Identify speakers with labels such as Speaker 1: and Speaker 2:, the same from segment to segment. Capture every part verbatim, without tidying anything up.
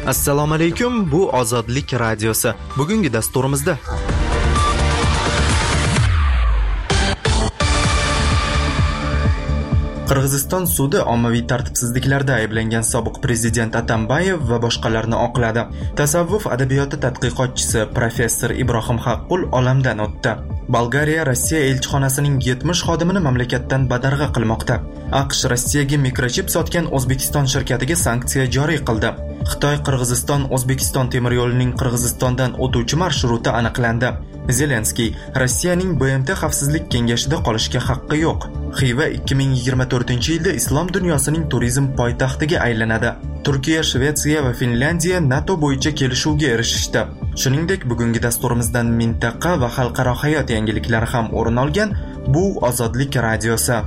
Speaker 1: Assalomu alaykum, bu Ozodlik radiosi. Bugungi dasturimizda Qirg'iziston sudi ommaviy tartibsizliklarda ayblangan sobiq prezident Atambayev va boshqalarni oqladi. Tasavvuf adabiyoti tadqiqotchisi professor Ibrohim Haqqul olamdan o'tdi. Bolgariya Rossiya elchixonasining yetmish xodimini mamlakatdan badarg'a qilmoqda. AQSh Rossiyaga mikrochip sotgan O'zbekiston shirkatiga sanksiya joriy qildi. Xitoy Qirg'iziston O'zbekiston temir yo'lining Qirg'izistondan o'tuvchi marsruti aniqlandi. Zelenskiy Rossiyaning B M T xavfsizlik kengashida qolishga haqqi yo'q. Xiva ikki ming yigirma to'rtinchi yilda islom dunyosining turizm poytaxtiga aylanadi. Turkiya, Shvetsiya va Finlandiya NATO bo'yicha kelishuvga erishishdi. Shuningdek, bugungi dasturimizdan mintaqa va xalqaro hayot yangiliklari ham o'rin olgan. Bu Ozodlik radiosi.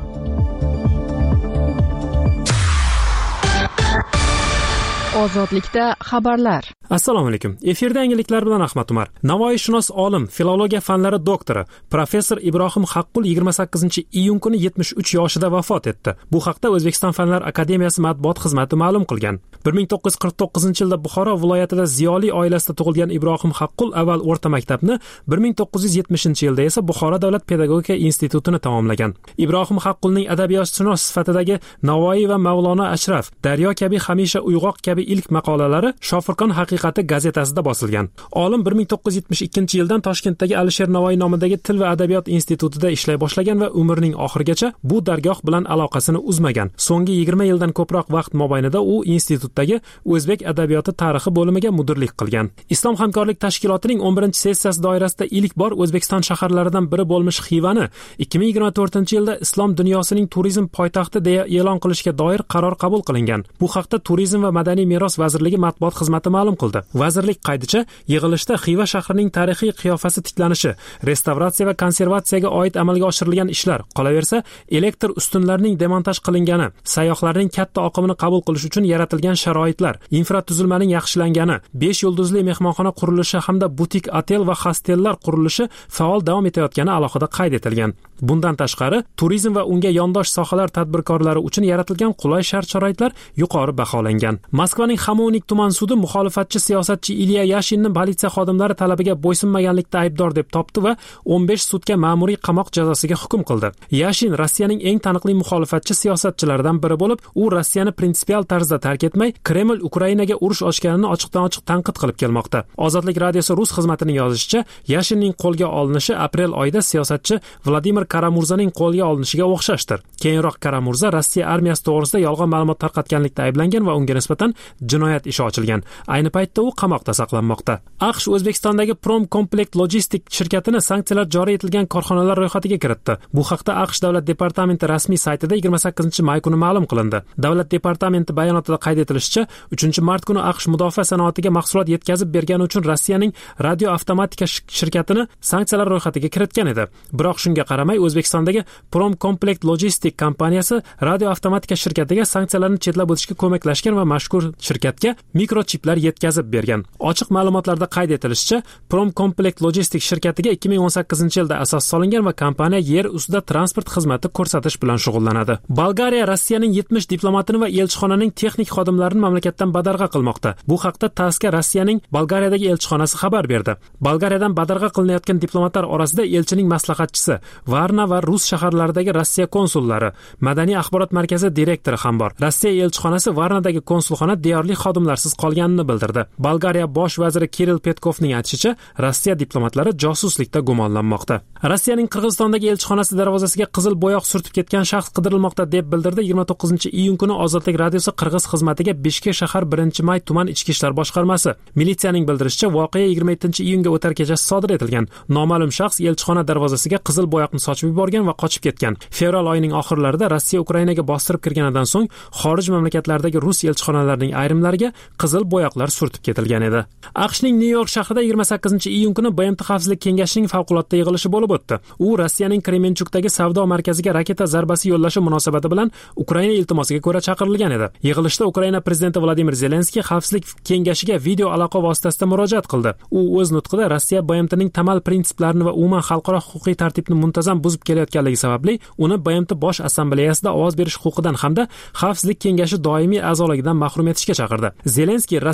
Speaker 2: Ozodlikda xabarlar.
Speaker 3: Assalomu alaykum. Efirda yangiliklar bilan Ahmad Umar. Navoiyshunos olim, filologiya fanlari doktori, professor Ibrohim Haqqul yigirma sakkizinchi iyun kuni yetmish uch yoshida vafot etdi. Bu haqda O'zbekiston Fanlar akademiyasi matbuot xizmati ma'lum qilgan. bir ming to'qqiz yuz qirq to'qqizinchi yilda Buxoro viloyatida ziyoli oilasida tug'ilgan Ibrohim Haqqul avval o'rta maktabni, bir ming to'qqiz yuz yetmishinchi yilda esa Buxoro davlat pedagogika institutini tamomlagan. Ibrohim Haqqulning adabiyotshunos sifatidagi Navoiy va Mavlono Ashraf, Daryo kabi hamisha uyg'oq kabi ilk maqolalari Shofirkon haqiqati gazetasida bosilgan. Olim bir ming to'qqiz yuz yetmish ikkinchi yildan Toshkentdagi Alisher Navoiy nomidagi Til va adabiyot institutida ishlay boshlagan va umrining oxirigacha bu dargoh bilan aloqasini uzmagan. So'nggi yigirma yildan ko'proq vaqt mobaynida u institutdagi O'zbek adabiyoti tarixi bo'limiga mudirlik qilgan. Islom hamkorlik tashkilotining o'n birinchi sessiyasi doirasida ilk bor O'zbekiston shaharlaridan biri bo'lmish Xivani ikki ming yigirma to'rtinchi yilda islom dunyosining turizm poytaxti deya e'lon qilishga doir qaror qabul qilingan. Bu haqda Turizm va madaniy meros vazirligi matbuot xizmati ma'lum qildi. Vazirlik qaydicha, yig'ilishda Xiva shahrining tarixiy qiyofasi tiklanishi, restavratsiya va konservatsiyaga oid amalga oshirilgan ishlar, qolaversa, elektr ustunlarining demontaj qilingani, sayyohlarning katta oqimini qabul qilish uchun yaratilgan sharoitlar, infratuzilmaning yaxshilangani, besh yulduzli mehmonxona qurilishi hamda butik, otel va hostellar qurilishi faol davom etayotgani alohida qayd etilgan. Bundan tashqari, turizm va unga yondosh sohalar tadbirkorlari uchun yaratilgan qulay shart-sharoitlar yuqori baholangan. Moskvaning Xamonik tuman sudi muxolifatchi siyosatchi Ilya Yashinni politsiya xodimlari talabiga bo'ysunmaganlikda aybdor deb topdi va o'n besh sutka ma'muriy qamoq jazosiga hukm qildi. Yashin Rossiyaning eng taniqli muxolifatchi siyosatchilaridan biri bo'lib, u Rossiyani prinsipial tarzda tark etmay, Kreml Ukrainaga urush ochganini ochiqdan-ochiq tanqid qilib kelmoqda. Ozodlik radiosi rus xizmatining yozishicha, Yashinning qo'lga olinishi aprel oyida siyosatchi Vladimir Karamurzaning qo'lga olinishiga o'xshashdir. Keyinroq Karamurza Rossiya armiyasi to'g'risida yolg'on ma'lumot tarqatganlikda ayblangan va unga nisbatan jinoyat ishi ochilgan. Ayni paytda u qamoqda saqlanmoqda. AQSh O'zbekistondagi Prom Complect Logistic shirkatini sanksiyalar joriy etilgan korxonalar ro'yxatiga kiritdi. Bu haqda AQSh davlat departamenti rasmiy saytida yigirma sakkizinchi may kuni ma'lum qilindi. Davlat departamenti bayonotida qayd etilishicha, uchinchi mart kuni AQSh mudofaa sanoatiga mahsulot yetkazib bergani uchun Rossiyaning radio avtomatika shirkatini sanksiyalar ro'yxatiga kiritgan edi. Biroq shunga qaramay, O'zbekistondagi Prom Complect Logistic kompaniyasi radio avtomatika shirkatiga sanksiyalarni chetlab o'tishga ko'maklashgan va mazkur shirkatga mikrochiplar yetkazib bergan. Ochiq ma'lumotlarda qayd etilishicha, Prom Complect Logistic shirkatiga ikki ming o'n sakkizinchi yilda asos solingan va kompaniya yer ustida transport xizmati ko'rsatish bilan shug'ullanadi. Bolgariya Rossiyaning yetmish diplomatini va elchixonaning texnik xodimlarini mamlakatdan badarg'a qilmoqda. Bu haqda TASSga Rossiyaning Bolgariyadagi elchixonasi xabar berdi. Bolgariyadan badarg'a qilinayotgan diplomatlar orasida elchining maslahatchisi, Varna va Rus shaharlaridagi Rossiya konsullari, Madaniy axborot markazi direktori ham bor. Rossiya elchixonasi Varnadagi konsulxona deyarli xodimlarsiz qolganini bildirdi. Bolgariya bosh vaziri Kirill Petkovning aytishicha, Rossiya diplomatlari josuslikda gumonlanmoqda. Rossiyaning Qirg'izistondagi elchixonasi darvozasiga qizil bo'yoq surtib ketgan shaxs qidirilmoqda deb bildirdi yigirma to'qqizinchi iyun kuni Ozodlik radiosi Qirg'iz xizmatiga Bishkek shahar birinchi may tuman ichki ishlar boshqarmasi. Militsiyaning bildirishicha, voqea yigirma yettinchi iyunga o'tar kechasi sodir etilgan. Noma'lum shaxs elchixona darvozasiga qizil bo'yoqni sochib yuborgan va qochib ketgan. Fevral oyining oxirlarida Rossiya Ukrainaga bostirib kirganidan so'ng xorij mamlakatlaridagi rus elchixonalarining ayrimlariga qizil bo'yoqlar surtib ketilgan edi. AQShning Nyu-York shahrida yigirma sakkizinchi iyun kuni B M T xavfsizlik kengashining favqulodda yig'ilishi bo'lib o'tdi. U Rossiyaning Kremenchukdagi savdo markaziga raketa zarbasi yo'llashi munosabati bilan Ukraina iltimosiga ko'ra chaqirilgan edi. Yig'ilishda Ukraina prezidenti Vladimir Zelenskiy xavfsizlik kengashiga video aloqa vositasida murojaat qildi. U o'z nutqida Rossiya B M Tning tamal prinsiplarini va umuman xalqaro huquqiy tartibni muntazam buzib kelayotganligi sababli uni B M T bosh assambleyasida ovoz berish huquqidan hamda xavfsizlik kengashi doimiy a'zoligidan mahrum etishga chaqirdi. Zelenskiy Rossiya Ukraina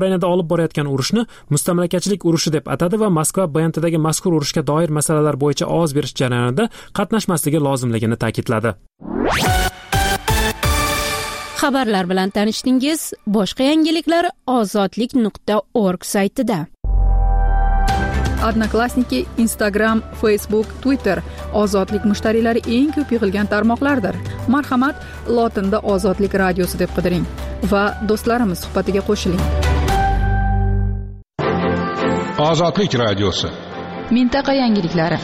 Speaker 3: Ukrainada olib borayotgan urushni mustamlakachilik urushi deb atadi va Moskva B M Tdagi mazkur urushga doir masalalar bo'yicha ovoz berish jarayonida qatnashmasligi lozimligini ta'kidladi.
Speaker 4: Xabarlar bilan tanishdingiz. Boshqa yangiliklar ozodlik nuqta org saytida.
Speaker 2: Odnoklassniki, Instagram, Facebook, Twitter ozodlik mushtariylari eng ko'p yig'ilgan tarmoqlardir. Marhamat, lotinda Ozodlik radiosi deb qidiring va do'stlarimiz suhbatiga qo'shiling.
Speaker 5: Ozodlik radiosi.
Speaker 2: Mintaqa yangiliklari.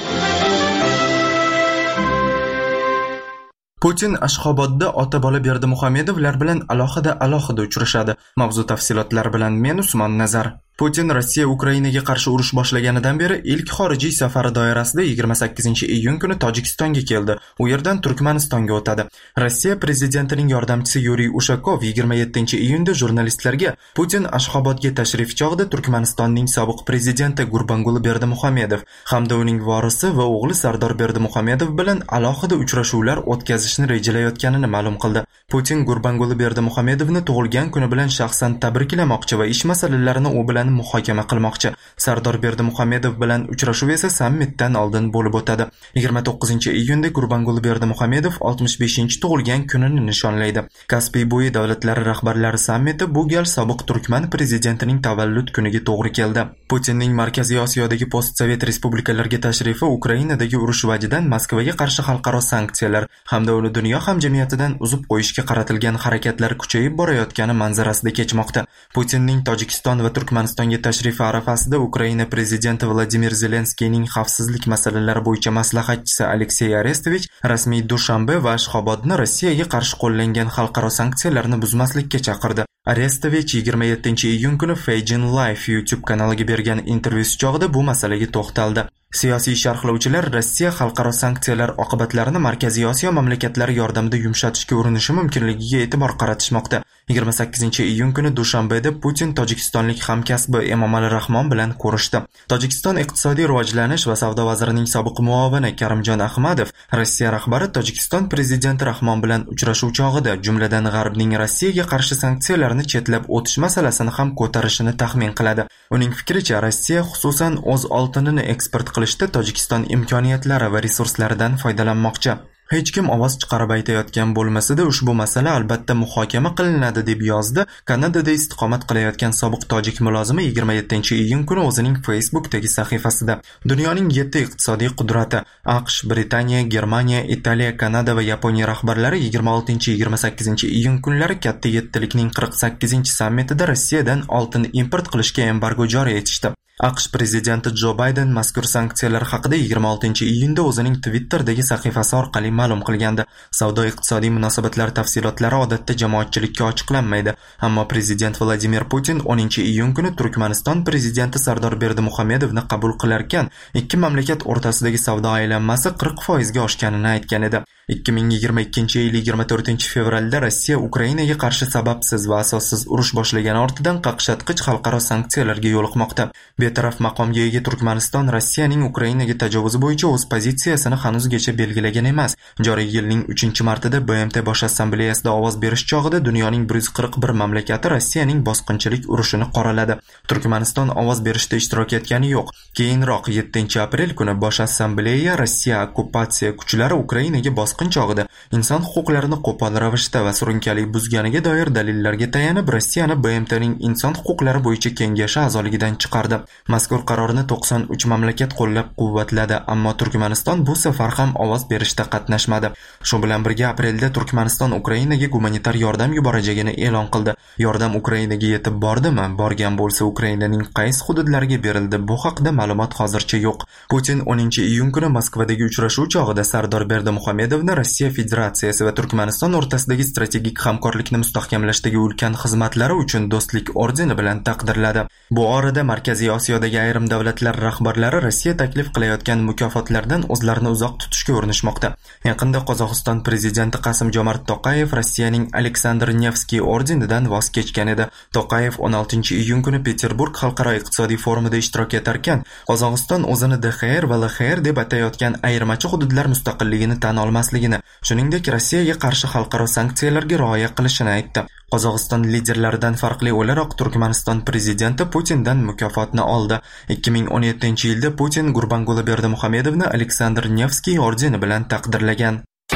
Speaker 1: Putin Ashxobodda ota-bola Berdimuhamedovlar bilan alohida alohida uchrashadi. Mavzu tafsilotlari bilan men Usmon Nazar. Putin Rossiya Ukrainaga qarshi urush boshlaganidan beri ilk xorijiy safari doirasida yigirma sakkizinchi iyun kuni Tojikistonga keldi. U yerdan Turkmanistonga o'tadi. Rossiya prezidentining yordamchisi Yuriy Ushakov yigirma yettinchi iyunda jurnalistlarga Putin Ashxobodga tashrif chog'ida Turkmanistonning sobiq prezidenti Gurbanguli Berdimuhamedov hamda uning vorisi va o'g'li Sardor Berdimuhamedov bilan alohida uchrashuvlar o'tkazishni rejalayotganini ma'lum qildi. Putin Gurbanguli Berdimuhamedovni tug'ilgan kuni bilan shaxsan tabriklamoqchi va ish masalalarini u bilan muhokama qilmoqchi. Sardor Berdimuhamedov bilan uchrashuv esa sammitdan oldin bo'lib o'tadi. yigirma to'qqizinchi iyunda Gurbanguli Berdimuhamedov oltmish beshinchi tug'ilgan kunini nishonlaydi. Kaspiy bo'yi davlatlari rahbarlari sammiti bu gal sobiq Turkman prezidentining tavallud kuniga to'g'ri keldi. Putinning Markaziy Osiyodagi postsovet respublikalarga tashrifi Ukrainadagi urush vajidan Moskvaga qarshi xalqaro sanksiyalar hamda uni dunyo hamjamiyatidan uzib qo'yishga qaratilgan harakatlar kuchayib borayotgani manzarasida kechmoqda. Putinning Tojikiston va Turkmanistonga tashrifi arafasida Ukraina prezidenti Vladimir Zelenskiyning xavfsizlik masalalari bo'yicha maslahatchisi Aleksey Arestovich rasmiy Dushanbe va Ashxobodni Rossiyaga qarshi qo'llangan xalqaro sanksiyalarni buzmaslikka chaqirdi. Arestovich yigirma yettinchi iyun kuni Feijin Live YouTube kanaliga bergan intervyusi chog'ida bu masalaga to'xtaldi. Siyosiy sharhlovchilar Rossiya xalqaro sanksiyalar oqibatlarini Markaziy Osiyo mamlakatlari yordamida yumshatishga urinishi mumkinligiga e'tibor qaratishmoqda. yigirma sakkizinchi iyun kuni Dushanbeda Putin tojikistonlik hamkasbi Emomali Rahmon bilan ko'rishdi. Tojikiston iqtisodiy rivojlanish va savdo vazirining sobiq muovini Karimjon Ahmadov Rossiya rahbari Tojikiston prezidenti Rahmon bilan uchrashuv chog'ida jumladan G'arbning Rossiyaga qarshi sanksiyalarni chetlab o'tish masalasini ham ko'tarishini taxmin qiladi. Uning fikricha, Rossiya xususan o'z oltinini eksport qilishda Tojikiston imkoniyatlari va resurslaridan foydalanmoqchi. Hech kim ovoz chiqarib aytayotgan bo'lmasa-da, ushbu masala albatta muhokama qilinadi deb yozdi Kanadada istiqomat qilayotgan sobiq tojik mulozimi yigirma yettinchi iyun kuni o'zining Facebook'dagi sahifasida. Dunyoning yetti iqtisodiy qudrati AQSh, Britaniya, Germaniya, Italiya, Kanada va Yaponiya rahbarlari yigirma oltinchi yigirma sakkizinchi iyun kunlari katta yettilikning qirq sakkizinchi sammitida Rossiyadan oltin import qilishga embargo joriy etishdi. AQSh prezidenti Jo Bayden mazkur sanksiyalar haqida yigirma oltinchi iyunda o'zining Twitter'dagi sahifasi orqali ma'lum qilgandi. Savdo-iqtisodiy munosabatlar tafsilotlari odatda jamoatchilikka ochiqlanmaydi, ammo prezident Vladimir Putin o'ninchi iyun kuni Turkmaniston prezidenti Sardor Berdimuhamedovni qabul qilarkan, ikki mamlakat o'rtasidagi savdo aylanmasi qirq foizga oshganini aytgan edi. ikki ming yigirma ikkinchi yil yigirma to'rtinchi fevralda Rossiya Ukrainaga qarshi sababsiz va asossiz urush boshlagani ortidan qaqshatqich xalqaro sanksiyalarga yo'liqmoqda. Betaraf maqomga ega Turkmaniston Rossiyaning Ukrainaga tajovuzi bo'yicha o'z pozitsiyasini hanuzgacha belgilagan emas. Joriy yilning uchinchi martida B M T Bosh assambleyasida ovoz berish chog'ida dunyoning bir yuz qirq bir mamlakati Rossiyaning bosqinchilik urushini qoraladi. Turkmaniston ovoz berishda ishtirok etgani yo'q. Keyinroq yettinchi aprel kuni Bosh assambleya Rossiya okkupatsiya kuchlari Ukrainaga bosqin chog'ida inson huquqlarini qo'pol ravishda va surunkali buzganiga doir dalillarga tayanib Rossiyani B M Tning inson huquqlari bo'yicha kengashi a'zoligidan chiqardi. Mazkur qarorni to'qson uch mamlakat qo'llab-quvvatladi, ammo Turkmaniston bu safar ham ovoz berishda qatnashmadi. Shu bilan birga aprelda Turkmaniston Ukrainaga gumanitar yordam yuborajagini e'lon qildi. Yordam Ukrainaga yetib bordimi? Borgan bo'lsa, Ukrainaning qaysi hududlariga berildi? Bu haqida ma'lumot hozircha yo'q. Putin o'ninchi iyun kuni Moskvadagi uchrashuv chog'ida Sardor Berdimuhamedovni Rossiya Federatsiyasi va Turkmaniston o'rtasidagi strategik hamkorlikni mustahkamlashdagi ulkan xizmatlari uchun do'stlik ordeni bilan taqdirladi. Bu orada Markaziy Osiyodagi ayrim davlatlar rahbarlari Rossiya taklif qilayotgan mukofotlardan o'zlarini uzoq tutishga urinishmoqda. Yaqinda Qozog'iston prezidenti Qasim-Jomart To'qayev Rossiyaning Aleksandr Nevskiy ordenidan voz kechgan edi. To'qayev o'n oltinchi iyun kuni Peterburg xalqaro iqtisodiy forumida ishtirok etarkan, Qozog'iston o'zini D X R va L X R deb atayotgan ayirmachi hududlar mustaqilligini tan olmasligini, shuningdek Rossiyaga qarshi xalqaro sanksiyalarga rioya qilishini aytdi. Qozog'iston liderlaridan farqli o'laroq Turkmaniston prezidenti Putindan mukofotni oldi. ikki ming o'n yettinchi yilda Putin Gurbanguli Berdimuhamedovni Aleksandr Nevskiy ordeni bilan taqdirlagan.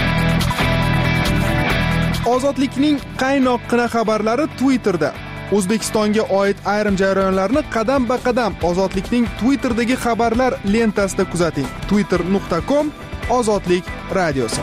Speaker 6: Ozodlikning qaynoqqina xabarlari Twitterda. O'zbekistonga oid ayrim jarayonlarni qadam-ba-qadam Ozodlikning Twitterdagi xabarlar lentasida kuzating. twitter nuqta com Ozodlik radiosi.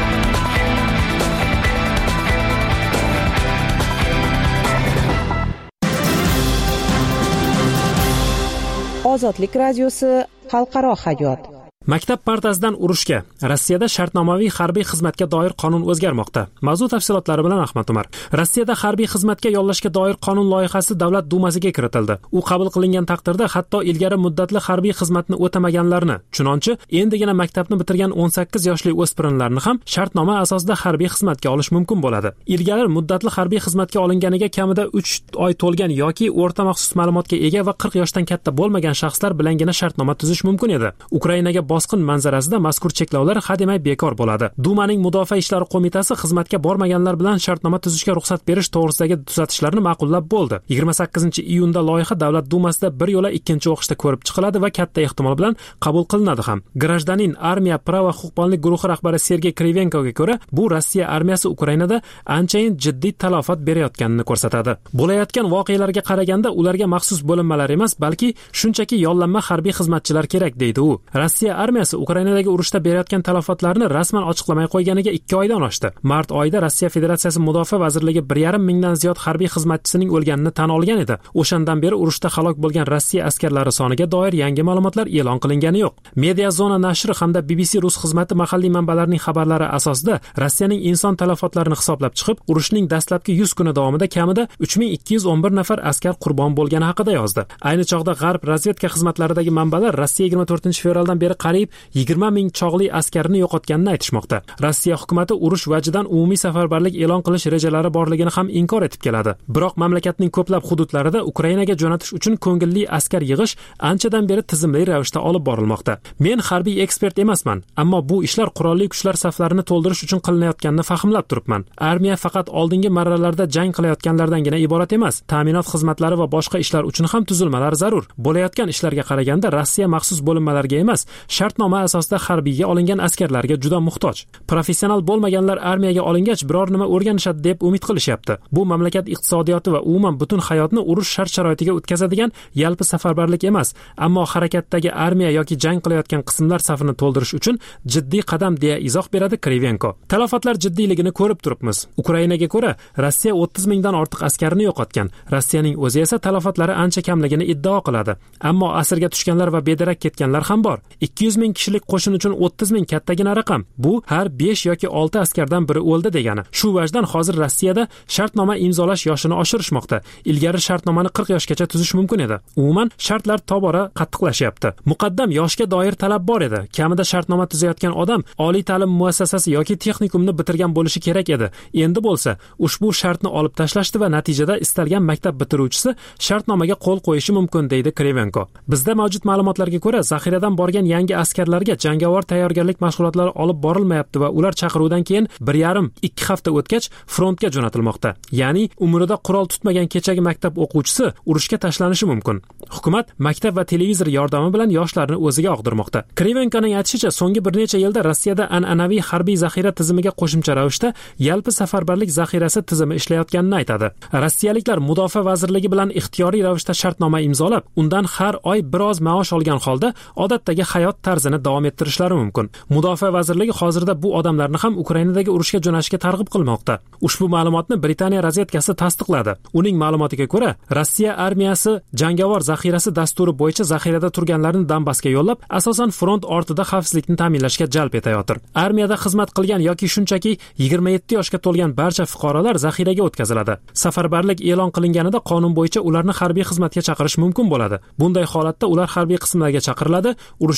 Speaker 7: Ozodlik radiosi xalqaro hayot.
Speaker 3: Maktab partasidan urushga. Rossiyada shartnomaviy harbiy xizmatga doir qonun o'zgarmoqda. Mavzu tafsilotlari bilan Ahmad Umar. Rossiyada harbiy xizmatga yollashga doir qonun loyihasi davlat dumasiga kiritildi. U qabul qilingan taqdirda hatto ilgari muddatli harbiy xizmatni o'tamaganlarni, chunonchi endigina maktabni bitirgan o'n sakkiz yoshli o'spirinlarni ham shartnoma asosida harbiy xizmatga olish mumkin bo'ladi. Ilgari muddatli harbiy xizmatga olinganiga kamida uch oy to'lgan yoki o'rta maxsus ma'lumotga ega va qirq yoshdan katta bo'lmagan shaxslar bilangina shartnoma tuzish mumkin edi. Ukrainaga bosqin manzarasida mazkur cheklovlar hademay bekor bo'ladi. Dumaning Mudofaa ishlari qo'mitasi xizmatga bormaganlar bilan shartnoma tuzishga ruxsat berish to'g'risidagi tuzatishlarni ma'qullab bo'ldi. yigirma sakkizinchi iyunda loyiha davlat dumasida bir yo'la ikkinchi o'qishda ko'rib chiqiladi va katta ehtimol bilan qabul qilinadi ham. Grajdanin armiya prava huquqbonlik guruhi rahbari Sergey Krivenkoga ko'ra, bu Rossiya armiyasi Ukrainada anchayin jiddiy talafot berayotganini ko'rsatadi. Bo'layotgan voqealarga qaraganda ularga maxsus bo'linmalar emas, balki shunchaki yollanma harbiy xizmatchilar kerak deydi u. Rossiya armiyasi Ukrainadagi urushda berayotgan talafotlarni rasman ochiqlamay qo'yganiga ikki oydan oshdi. Mart oyida Rossiya Federatsiyasi Mudofaa vazirligi bir yarim mingdan ziyod harbiy xizmatchisining o'lganini tan olgan edi. O'shandan beri urushda halok bo'lgan Rossiya askarlari soniga doir yangi ma'lumotlar e'lon qilingani yo'q. Media Zona nashri hamda B B C rus xizmati mahalliy manbalarining xabarlari asosida Rossiyaning inson talafotlarini hisoblab chiqib, urushning dastlabki yuz kuni davomida kamida uch ming ikki yuz o'n bir nafar askar qurbon bo'lgani haqida yozdi. Ayni chog'da G'arb razvedka xizmatlaridagi manbalar Rossiya yigirma to'rtinchi fevraldan beri qariyb yigirma ming chog'li askarini yo'qotganini aytishmoqda. Rossiya hukumatı urush vajidan umumiy safarbarlik e'lon qilish rejalari borligini ham inkor etib keladi. Biroq mamlakatning ko'plab hududlarida Ukrainaga jo'natish uchun ko'ngilli askar yig'ish anchadan beri tizimli ravishda olib borilmoqda. Men harbiy ekspert emasman, ammo bu ishlar qurolli kuchlar saflarini to'ldirish uchun qilinayotganini fahmlab turibman. Armiya faqat oldingi marralarda jang qilayotganlardan iborat emas, ta'minot xizmatlari va boshqa ishlar uchun ham tuzilmalar zarur. Bo'layotgan ishlarga qaraganda Rossiya maxsus bo'linmalarga emas, shartnoma asosida harbiyga olingan askarlarga juda muhtoj. Professional bo'lmaganlar armiyaga olingach biror nima o'rganishadi deb umid qilishyapti. Bu mamlakat iqtisodiyoti va umuman butun hayotni urush shart-sharoitiga o'tkazadigan yalpi safarbarlik emas, ammo harakatdagi armiya yoki jang qilayotgan qismlar safini to'ldirish uchun jiddiy qadam deya izoh beradi Krivenko. Talafotlar jiddiyligini ko'rib turibmiz. Ukrainaga ko'ra, Rossiya o'ttiz mingdan ortiq askarni yo'qotgan. Rossiyaning o'zi esa talafotlari ancha kamligini iddao qiladi. Ammo asirga tushganlar va bedarak ketganlar ham bor. ikki yuz ming kishilik qo'shin uchun o'ttiz ming kattagina raqam. Bu har besh yoki olti askardan biri o'ldi degani. Shu vajdan hozir Rossiyada shartnoma imzolash yoshini oshirishmoqda. Ilgari shartnomani qirq yoshgacha tuzish mumkin edi. Umuman shartlar tobora qattiqlashyapti. Muqaddam yoshga doir talab bor edi. Kamida shartnoma tuzayotgan odam oliy ta'lim muassasasi yoki texnikumni bitirgan bo'lishi kerak edi. Endi bo'lsa, ushbu shartni olib tashlashdi va natijada istalgan maktab bitiruvchisi shartnomaga qo'l qo'yishi mumkin deydi Krivenko. Bizda mavjud ma'lumotlarga ko'ra, zaxiradan borgan yangi askarlarga jangovar tayyorgarlik mashg'ulotlari olib borilmayapti va ular chaqiruvdan keyin bir yarim ikki hafta o'tgach frontga jo'natilmoqda. Ya'ni umrida qurol tutmagan kechagi maktab o'quvchisi urushga tashlanishi mumkin. Hukumat maktab va televizor yordami bilan yoshlarni o'ziga og'dirmoqda. Krivenkoning aytishicha, so'nggi bir necha yilda Rossiyada an'anaviy harbiy zaxira tizimiga qo'shimcha ravishda yalpi safarbarlik zaxirasi tizimi ishlayotganini aytadi. Rossiyaliklar Mudofaa vazirligi bilan ixtiyoriy ravishda shartnoma imzolab, undan har oy biroz maosh olgan holda odatdagi hayot tarzini davom ettirishlari mumkin. Mudofaa vazirligi hozirda bu odamlarni ham Ukrainadagi urushga jo'nashga targ'ib qilmoqda. Ushbu ma'lumotni Britaniya razvedkasi tasdiqladi. Uning ma'lumotiga ko'ra, Rossiya armiyasi jangovar zaxirasi dasturi bo'yicha zaxirada turganlarni Donbassga yo'llab, asosan front ortida xavfsizlikni ta'minlashga jalb etayotir. Armiyada xizmat qilgan yoki shunchaki yigirma yetti yoshga to'lgan barcha fuqarolar zaxiraga o'tkaziladi. Safarbarlik e'lon qilinganida qonun bo'yicha ularni harbiy xizmatga chaqirish mumkin bo'ladi. Bunday holatda ular harbiy qismlarga chaqiriladi, urushga tayyor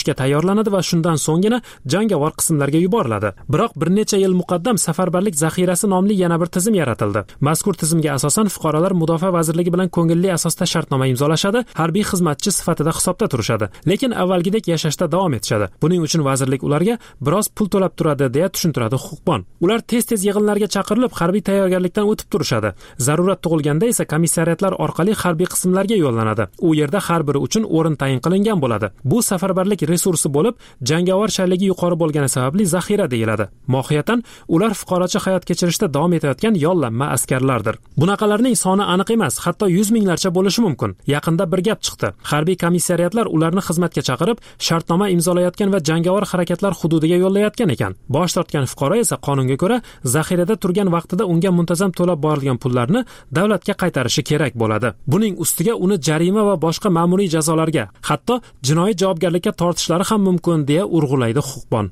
Speaker 3: tayyorlanadi va shundan so'nggina jangovar qismlarga yuboriladi. Biroq bir necha yil muqaddam safarbarlik zaxirasi nomli yana bir tizim yaratildi. Mazkur tizimga asosan fuqarolar Mudofaa vazirligi bilan ko'ngilli asosda shartnoma imzolashadi, harbiy xizmatchi sifatida hisobda turishadi, lekin avvalgidek yashashda davom etishadi. Buning uchun vazirlik ularga biroz pul to'lab turadi, deya tushuntiradi huquqbon. Ular tez-tez yig'inlarga chaqirilib, harbiy tayyorgarlikdan o'tib turishadi. Zarurat tug'ilganda esa komissariyatlar orqali harbiy qismlarga yo'llanadi. U yerda har biri uchun o'rin tayin qilingan bo'ladi. Bu safarbarlik resursi bo'lib, jangovar shayligi yuqori bo'lgani sababli zaxira deyiladi. Mohiyatan ular fuqarocha hayot kechirishda davom etayotgan yollanma askarlardir. Bunaqalarning soni aniq emas, hatto yuz minglarcha bo'lishi mumkin. Yaqinda bir gap chiqdi. Harbiy komissariyatlar ularni xizmatga chaqirib, shartnoma imzolayotgan va jangovar harakatlar hududiga yo'llayotgan ekan. Bosh tortgan fuqaro esa qonunga ko'ra zaxirada turgan vaqtida unga muntazam to'lab borilgan pullarni davlatga qaytarishi kerak bo'ladi. Buning ustiga uni jarima va boshqa ma'muriy jazolarga, hatto jinoiy javobgarlikka tortishlari ham mumkin, deya urg'ulaydi huquqbon.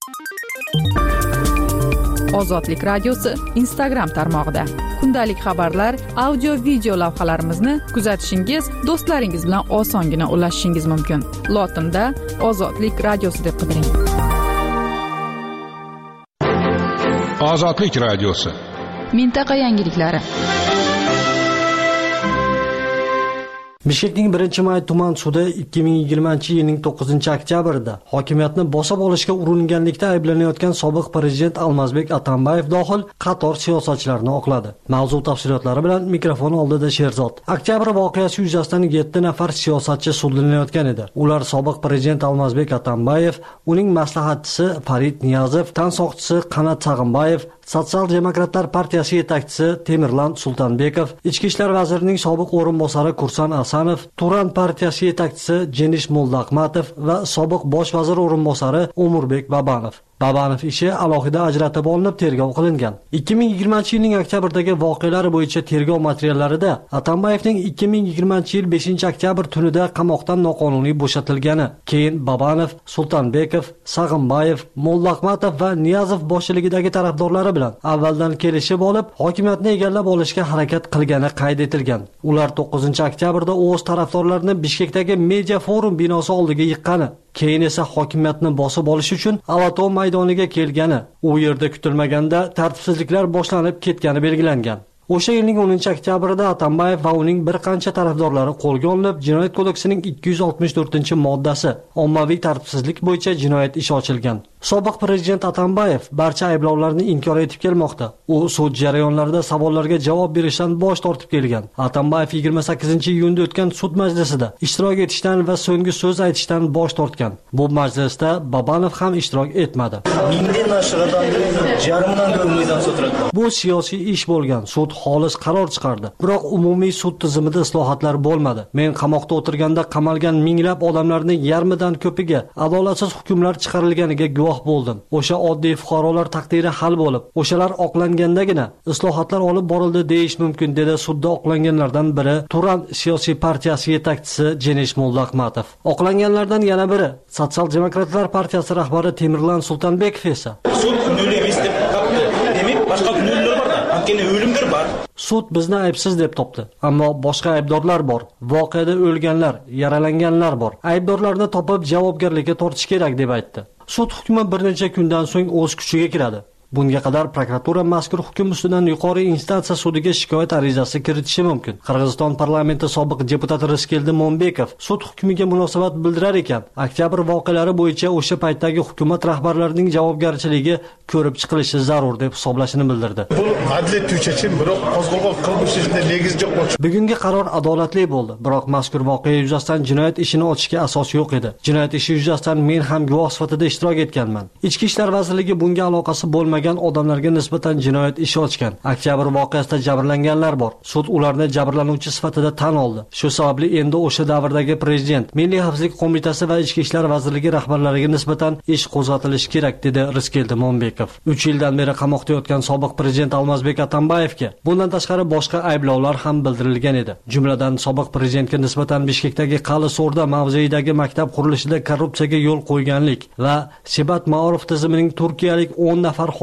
Speaker 2: Ozodlik radiosi Instagram tarmog'ida kundalik xabarlar, audio video lavhalarimizni kuzatishingiz, do'stlaringiz bilan osongina ulashishingiz mumkin. Lotinda Ozodlik radiosi deb qidiring.
Speaker 5: Ozodlik radiosi.
Speaker 2: Mintaqa yangiliklari.
Speaker 8: Bishkekning birinchi may tuman sudi ikki ming yigirmanchi yilning to'qqizinchi oktyabrida hokimiyatni bosib olishga uringanlikda ayblanayotgan sobiq prezident Almazbek Atambayev dohil qator siyosatchilarni oqladi. Mavzu tafsilotlari bilan mikrofon oldida Sherzod. Oktyabr voqeasi yuzasidan yetti nafar siyosatchi sudlanayotgan edi. Ular sobiq prezident Almazbek Atambayev, uning maslahatchisi Farid Niyazov, tansoqchisi Qanat Sag'imbayev, Sotsial demokratlar partiyasi yetakchisi Temirlan Sultanbekov, Ichki ishlar vazirining sobiq o'rinbosari Kursan Asanov, Turan partiyasi yetakchisi Jenish Mollahmatov va sobiq bosh vazir o'rinbosari Umurbek Babanov. Babanov ishi alohida ajratib olinib tergov qilingan. ikki ming yigirmanchi yilning oktyabrdagi voqealar bo'yicha tergov materiallarida Atambayevning ikki ming yigirmanchi yil beshinchi oktyabr tunida qamoqdan noqonuniy bo'shatilgani, keyin Babanov, Sultanbekov, Sag'imbayev, Mollahmatov va Niyazov boshchiligidagi tarafdorlari bilan avvaldan kelishib olib, hokimiyatni egallab olishga harakat qilgani qayd etilgan. Ular to'qqizinchi oktyabrda o'z tarafdorlarini Bishkekdagi Media Forum binosi oldiga yiqqani, keyin esa hokimiyatni bosib olish uchun Alato maydoniga kelgani, u yerda kutilmaganda tartibsizliklar boshlanib ketgani belgilangan. O'sha yilning o'ninchi oktyabrida Atambayev va uning bir qancha tarafdorlari qo'lga olinib, Jinoyat kodeksining ikki yuz oltmish to'rtinchi moddasi ommaviy tartibsizlik bo'yicha jinoyat ishi ochilgan. Sobiq prezident Atambayev barcha ayblovlarni inkor etib kelmoqda. U sud jarayonlarida savollarga javob berishdan bosh tortib kelgan. Atambayev yigirma sakkizinchi iyunda o'tgan sud majlisida ishtirok etishdan va so'nggi so'z aytishdan bosh tortgan. Bu majlisda Babanov ham ishtirok etmadi. Bu siyosiy ish bo'lgan. Sud xolis qaror chiqardi. Biroq umumiy sud tizimida islohotlar bo'lmadi. Men qamoqda o'tirganda qamalgan minglab odamlarning yarmidan ko'piga adolatsiz hukmlar chiqarilganiga guvoh bo'ldim. O'sha oddiy fuqarolar taqdiri hal bo'lib, o'shalar oqlangandagina islohotlar olib borildi deyish mumkin, dedi sudda oqlanganlardan biri Turan siyosiy partiyasi yetakchisi Jenish Mollahmatov. Oqlanganlardan yana biri Sotsial demokratlar partiyasi rahbari Temirlan Sultanbekov esa sud nolga deb topdi. Demak, boshqa nollar bor. Haqqini o'limdir bor. Sud bizni aybsiz deb topdi, ammo boshqa aybdorlar bor. Voqeada o'lganlar, yaralanganlar bor. Aybdorlarni topib javobgarlikka tortish kerak deb aytdi. Sud hukmi bir necha kundan so'ng o'z kuchiga kiradi. Bunga qadar prokuratura mazkur hukm ustidan yuqori instansiya sudiga shikoyat arizasi kiritishi mumkin. Qirg'iziston parlamenti sobiq deputati Rizkeldi Mo'mbekov sud hukmiga munosabat bildirar ekan, oktyabr voqealari bo'yicha o'sha paytdagi hukumat rahbarlarining javobgarchiligi ko'rib chiqilishi zarur deb hisoblashini bildirdi. Bu adliy tuchachi, biroq qo'zg'algan qilmish ishida negiz yo'q. Bugungi qaror adolatli bo'ldi, biroq mazkur voqea yuzasidan jinoyat ishini ochishga asos yo'q edi. Jinoyat ishi yuzasidan men ham guvoh sifatida ishtirok etganman. Ichki ishlar vazirligi bunga aloqasi bo'lmagan odamlarga nisbatan jinoyat ishi ochgan. Oktyabr voqeasida jabrlanganlar bor. Sud ularni jabrlanuvchi sifatida tan oldi. Shu sababli endi o'sha davrdagi prezident, Milliy xavfsizlik qo'mitasi va Ichki ishlar vazirligi rahbarlariga nisbatan ish qo'zg'atilishi kerak, dedi Rizkeldi Mo'mbekov. uch yildan beri qamoqda yotgan sobiq prezident Almazbek Atambayevga bundan tashqari boshqa ayblovlar ham bildirilgan edi. Jumladan sobiq prezidentga nisbatan Bishkekdagi Qali So'rda mavzeidagi maktab qurilishida korrupsiyaga yo'l qo'yganlik va Sebat Ma'ruf tizimining turkiyalik o'n nafar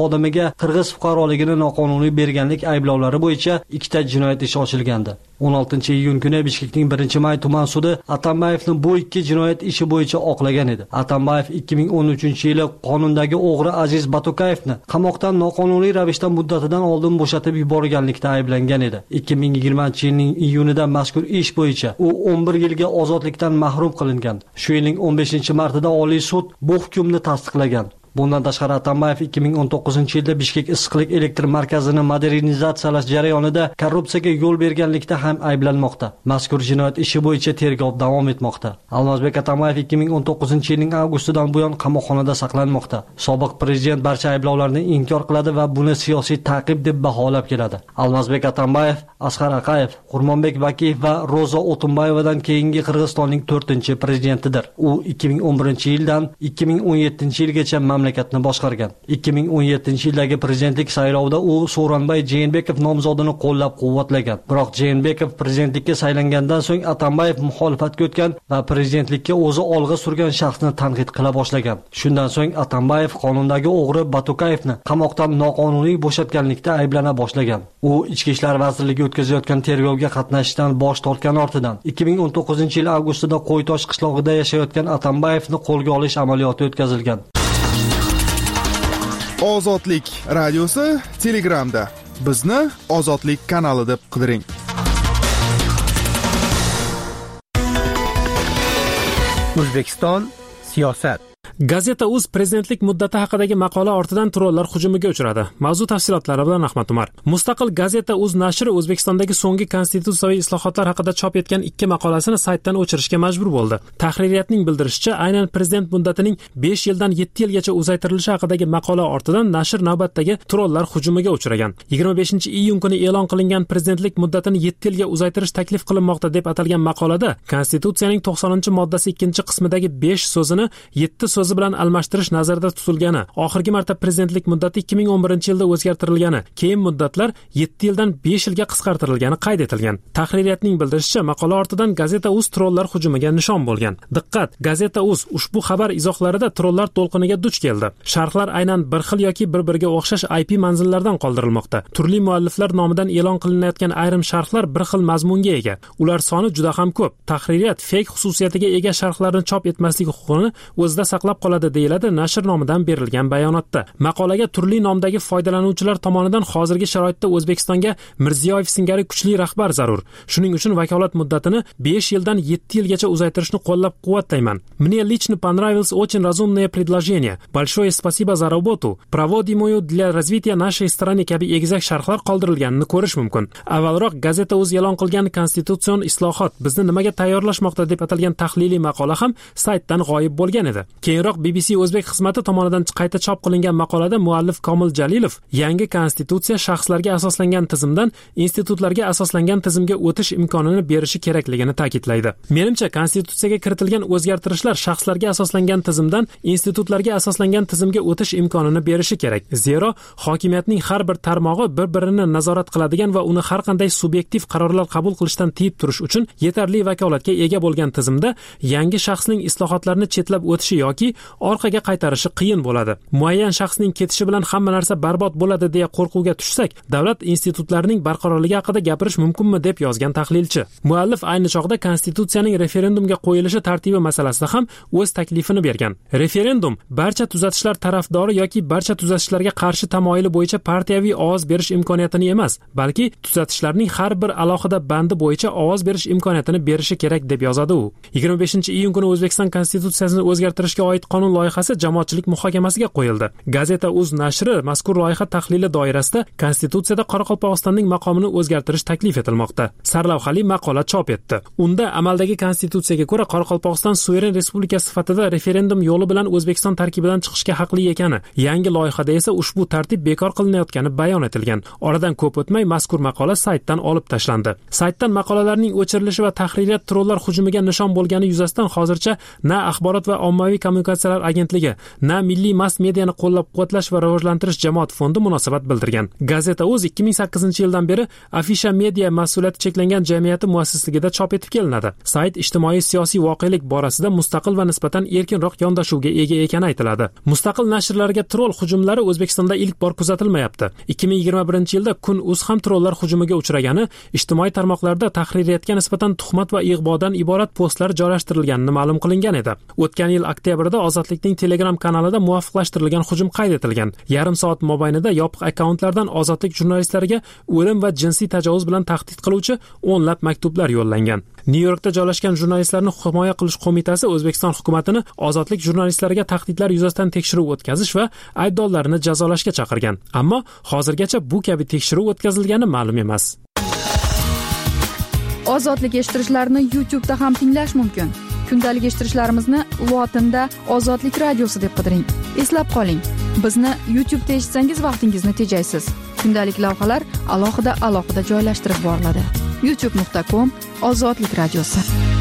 Speaker 8: xodimiga qirg'iz fuqaroligini noqonuniy berganlik ayblovlari bo'yicha ikkita jinoyat ishi ochilgandi. o'n oltinchi iyun kuni Bishkekning birinchi may tuman sudi Atambayevni bu ikki jinoyat ishi bo'yicha oqlagan edi. Atambayev ikki ming o'n uchinchi yili qonundagi o'g'ri Aziz Batukayevni qamoqdan noqonuniy ravishda muddatidan oldin bo'shatib yuborganlikda ayblangan edi. ikki ming yigirmanchi yilning iyunida mazkur ish bo'yicha u o'n bir yilga ozodlikdan mahrum qilingan. Shu yilning o'n beshinchi martida Oliy sud bu hukmni tasdiqlagan. Bundan tashqari Atambayev ikki ming o'n to'qqizinchi yilda Bishkek issiqlik elektr markazini modernizatsiyalash jarayonida korrupsiyaga yo'l berganlikda ham ayblanmoqda. Mazkur jinoyat ishi bo'yicha tergov davom etmoqda. Almazbek Atambayev ikki ming o'n to'qqizinchi yilning avgustidan buyon qamoqxonada saqlanmoqda. Sobiq prezident barcha ayblovlarni inkor qiladi va buni siyosiy ta'qib deb baholab keladi. Almazbek Atambayev, Asqar Aqayev, Qurmonbek Bakiyev va Roza O'tunbayevadan keyingi Qirg'izistonning to'rtinchi prezidentidir. U ikki ming o'n birinchi yildan ikki ming o'n yettinchi yilgacha mamlakatni boshqargan. ikki ming o'n yettinchi yildagi prezidentlik saylovida u Sooronbay Jeenbekov nomzodini qo'llab-quvvatlagan. Biroq Jeenbekov prezidentlikka saylangandan so'ng Atambayev muxolifatga o'tgan va prezidentlikka o'zi olg'a surgan shaxsni tanqid qila boshlagan. Shundan so'ng Atambayev qonundagi o'g'ri Batukayevni qamoqdan noqonuniy bo'shatganlikda ayblana boshlagan. U Ichki ishlar vazirligi o'tkazayotgan tergovga qatnashishdan bosh tortgan ortidan ikki ming o'n to'qqizinchi yil avgustida Qo'ytosh qishlog'ida yashayotgan Atambayevni qo'lga olish amaliyoti o'tkazilgan.
Speaker 6: Ozodlik radiosi Telegramda. Bizni Ozodlik kanali deb qidiring.
Speaker 9: O'zbekiston siyosat.
Speaker 3: Gazeta.uz prezidentlik muddati haqidagi maqola ortidan trollar hujumiga uchradi. Mavzu tafsilotlari bilan Ahmad Umar. Mustaqil Gazeta.uz nashri O'zbekistondagi so'nggi konstitutsiyaviy islohotlar haqida chop etgan ikki maqolasini saytdan o'chirishga majbur bo'ldi. Tahririyatning bildirishicha, aynan prezident muddatining besh yildan yetti yilgacha uzaytirilishi haqidagi maqola ortidan nashr navbatdagi trollar hujumiga uchragan. yigirma beshinchi iyun kuni e'lon qilingan prezidentlik muddatini yetti yilga uzaytirish taklif qilinmoqda deb atalgan maqolada konstitutsiyaning to'qsoninchi moddasi ikkinchi qismidagi besh so'zini yetti so'z bilan almashtirish nazarda tutilgani, oxirgi marta prezidentlik muddati ikki ming o'n birinchi yilda o'zgartirilgani, keyin muddatlar yetti yildan besh yilga qisqartirilgani qayd etilgan. Tahririyatning bildirishicha, maqola ortidan Gazeta.uz trollar hujumiga nishon bo'lgan. Diqqat, Gazeta.uz ushbu xabar izohlarida trollar to'lqiniga duch keldi. Sharhlar aynan bir xil yoki bir-biriga o'xshash I P manzillardan qoldirilmoqda. Turli mualliflar nomidan e'lon qilinayotgan ayrim sharhlar bir xil mazmunga ega. Ular soni juda ham ko'p. Tahririyat fake xususiyatiga ega sharhlarni chop etmaslik huquqini o'zida saqlab qoladi deyiladi nashr nomidan berilgan bayonotda. Maqolaga turli nomdagi foydalanuvchilar tomonidan hozirgi sharoitda O'zbekistonga Mirziyoyev singari kuchli rahbar zarur. Shuning uchun vakolat muddatini besh yildan yetti yilgacha uzaytirishni qo'llab-quvvatlayman. Мне лично понравилось очень разумное предложение. Большое спасибо за работу. Проводимую для развития нашей страны kabi egizak sharhlar qoldirilganini ko'rish mumkin. Avvalroq Gazeta.uz e'lon qilgan konstitutsion islohot bizni nimaga tayyorlashmoqda deb atalgan tahliliy maqola ham saytdan g'oyib bo'lgan edi. Keyinroq B B C O'zbek xizmati tomonidan qayta chop qilingan maqolada muallif Komil Jalilov yangi konstitutsiya shaxslarga asoslangan tizimdan institutlarga asoslangan tizimga o'tish imkonini berishi kerakligini ta'kidlaydi. Menimcha, konstitutsiyaga kiritilgan o'zgartirishlar shaxslarga asoslangan tizimdan institutlarga asoslangan tizimga o'tish imkonini berishi kerak. Zero, hokimiyatning har bir tarmog'i bir-birini nazorat qiladigan va uni har qanday subyektiv qarorlar qabul qilishdan tiyib turish uchun yetarli vakolatga ega bo'lgan tizimda yangi shaxsning islohotlarni chetlab o'tishi yoki orqaga qaytarishi qiyin bo'ladi. Muayyan shaxsning ketishi bilan hamma narsa barbod bo'ladi deya qo'rquvga tushsak, davlat institutlarining barqarorligi haqida gapirish mumkinmi deb yozgan tahlilchi. Muallif ayni chog'da konstitutsiyaning referendumga qo'yilishi tartibi masalasida ham o'z taklifini bergan. Referendum barcha tuzatishlar tarafdori yoki barcha tuzatishlarga qarshi tamoyili bo'yicha partiyaviy ovoz berish imkoniyatini emas, balki tuzatishlarning har bir alohida bandi bo'yicha ovoz berish imkoniyatini berishi kerak deb yozadi u. yigirma beshinchi iyun kuni O'zbekiston konstitutsiyasini o'zgartirishga oid qonun loyihasi jamoatchilik muhokamasiga qo'yildi. Gazeta.uz nashri mazkur loyiha tahlili doirasida konstitutsiyada Qoraqalpog'istonning maqomini o'zgartirish taklif etilmoqda. Sarlavhali maqola chop etdi. Unda amaldagi konstitutsiyaga ko'ra Qoraqalpog'iston suveren respublika sifatida referendum yo'li bilan O'zbekiston tarkibidan chiqishga haqli ekani, yangi loyihada esa ushbu tartib bekor qilinayotgani bayon etilgan. Oradan ko'p o'tmay mazkur maqola saytdan olib tashlandi. Saytdan maqolalarning o'chirilishi va tahririyat trollar hujumiga nishon bo'lgani yuzasidan hozircha na axborot va ommaviy kommunikatsiya kommunikatsiyalar agentligi, na Milliy mass mediani qo'llab-quvvatlash va rivojlantirish jamoat fondi munosabat bildirgan. Gazeta.uz ikki ming sakkizinchi yildan beri Afisha Media mas'uliyati cheklangan jamiyati muassisligida chop etib kelinadi. Sayt ijtimoiy siyosiy voqelik borasida mustaqil va nisbatan erkinroq yondashuvga ega ekani aytiladi. Mustaqil nashrlarga troll hujumlari O'zbekistonda ilk bor kuzatilmayapti. ikki ming yigirma birinchi yilda Kun.uz ham trolllar hujumiga uchragani, ijtimoiy tarmoqlarda tahririyatga nisbatan tuhmat va ig'vodan iborat postlar joylashtirilganini ma'lum qilingan edi. O'tgan yil oktyabrda Ozodlikning Telegram kanalida muvofiqlashtirilgan hujum qayd etilgan. Yarim soat mobaynida yopiq akkauntlardan Ozodlik jurnalistlariga o'lim va jinsiy tajovuz bilan tahdid qiluvchi o'nlab maktublar yo'llangan. Nyu-Yorkda joylashgan jurnalistlarni himoya qilish qo'mitasi O'zbekiston hukumatini Ozodlik jurnalistlariga tahdidlar yuzasidan tekshiruv o'tkazish va aybdorlarni jazolashga chaqirgan. Ammo hozirgacha bu kabi tekshiruv o'tkazilgani ma'lum emas.
Speaker 2: Ozodlik eshittirishlarini YouTube'da ham tinglash mumkin. Kundalik eshittirishlarimizni lotinda Ozodlik radiosi deb qidiring. Eslab qoling, bizni YouTube'da eshitsangiz vaqtingizni tejaysiz. Kundalik lavhalar alohida alohida joylashtirib boriladi. youtube nuqta com Ozodlik radiosi.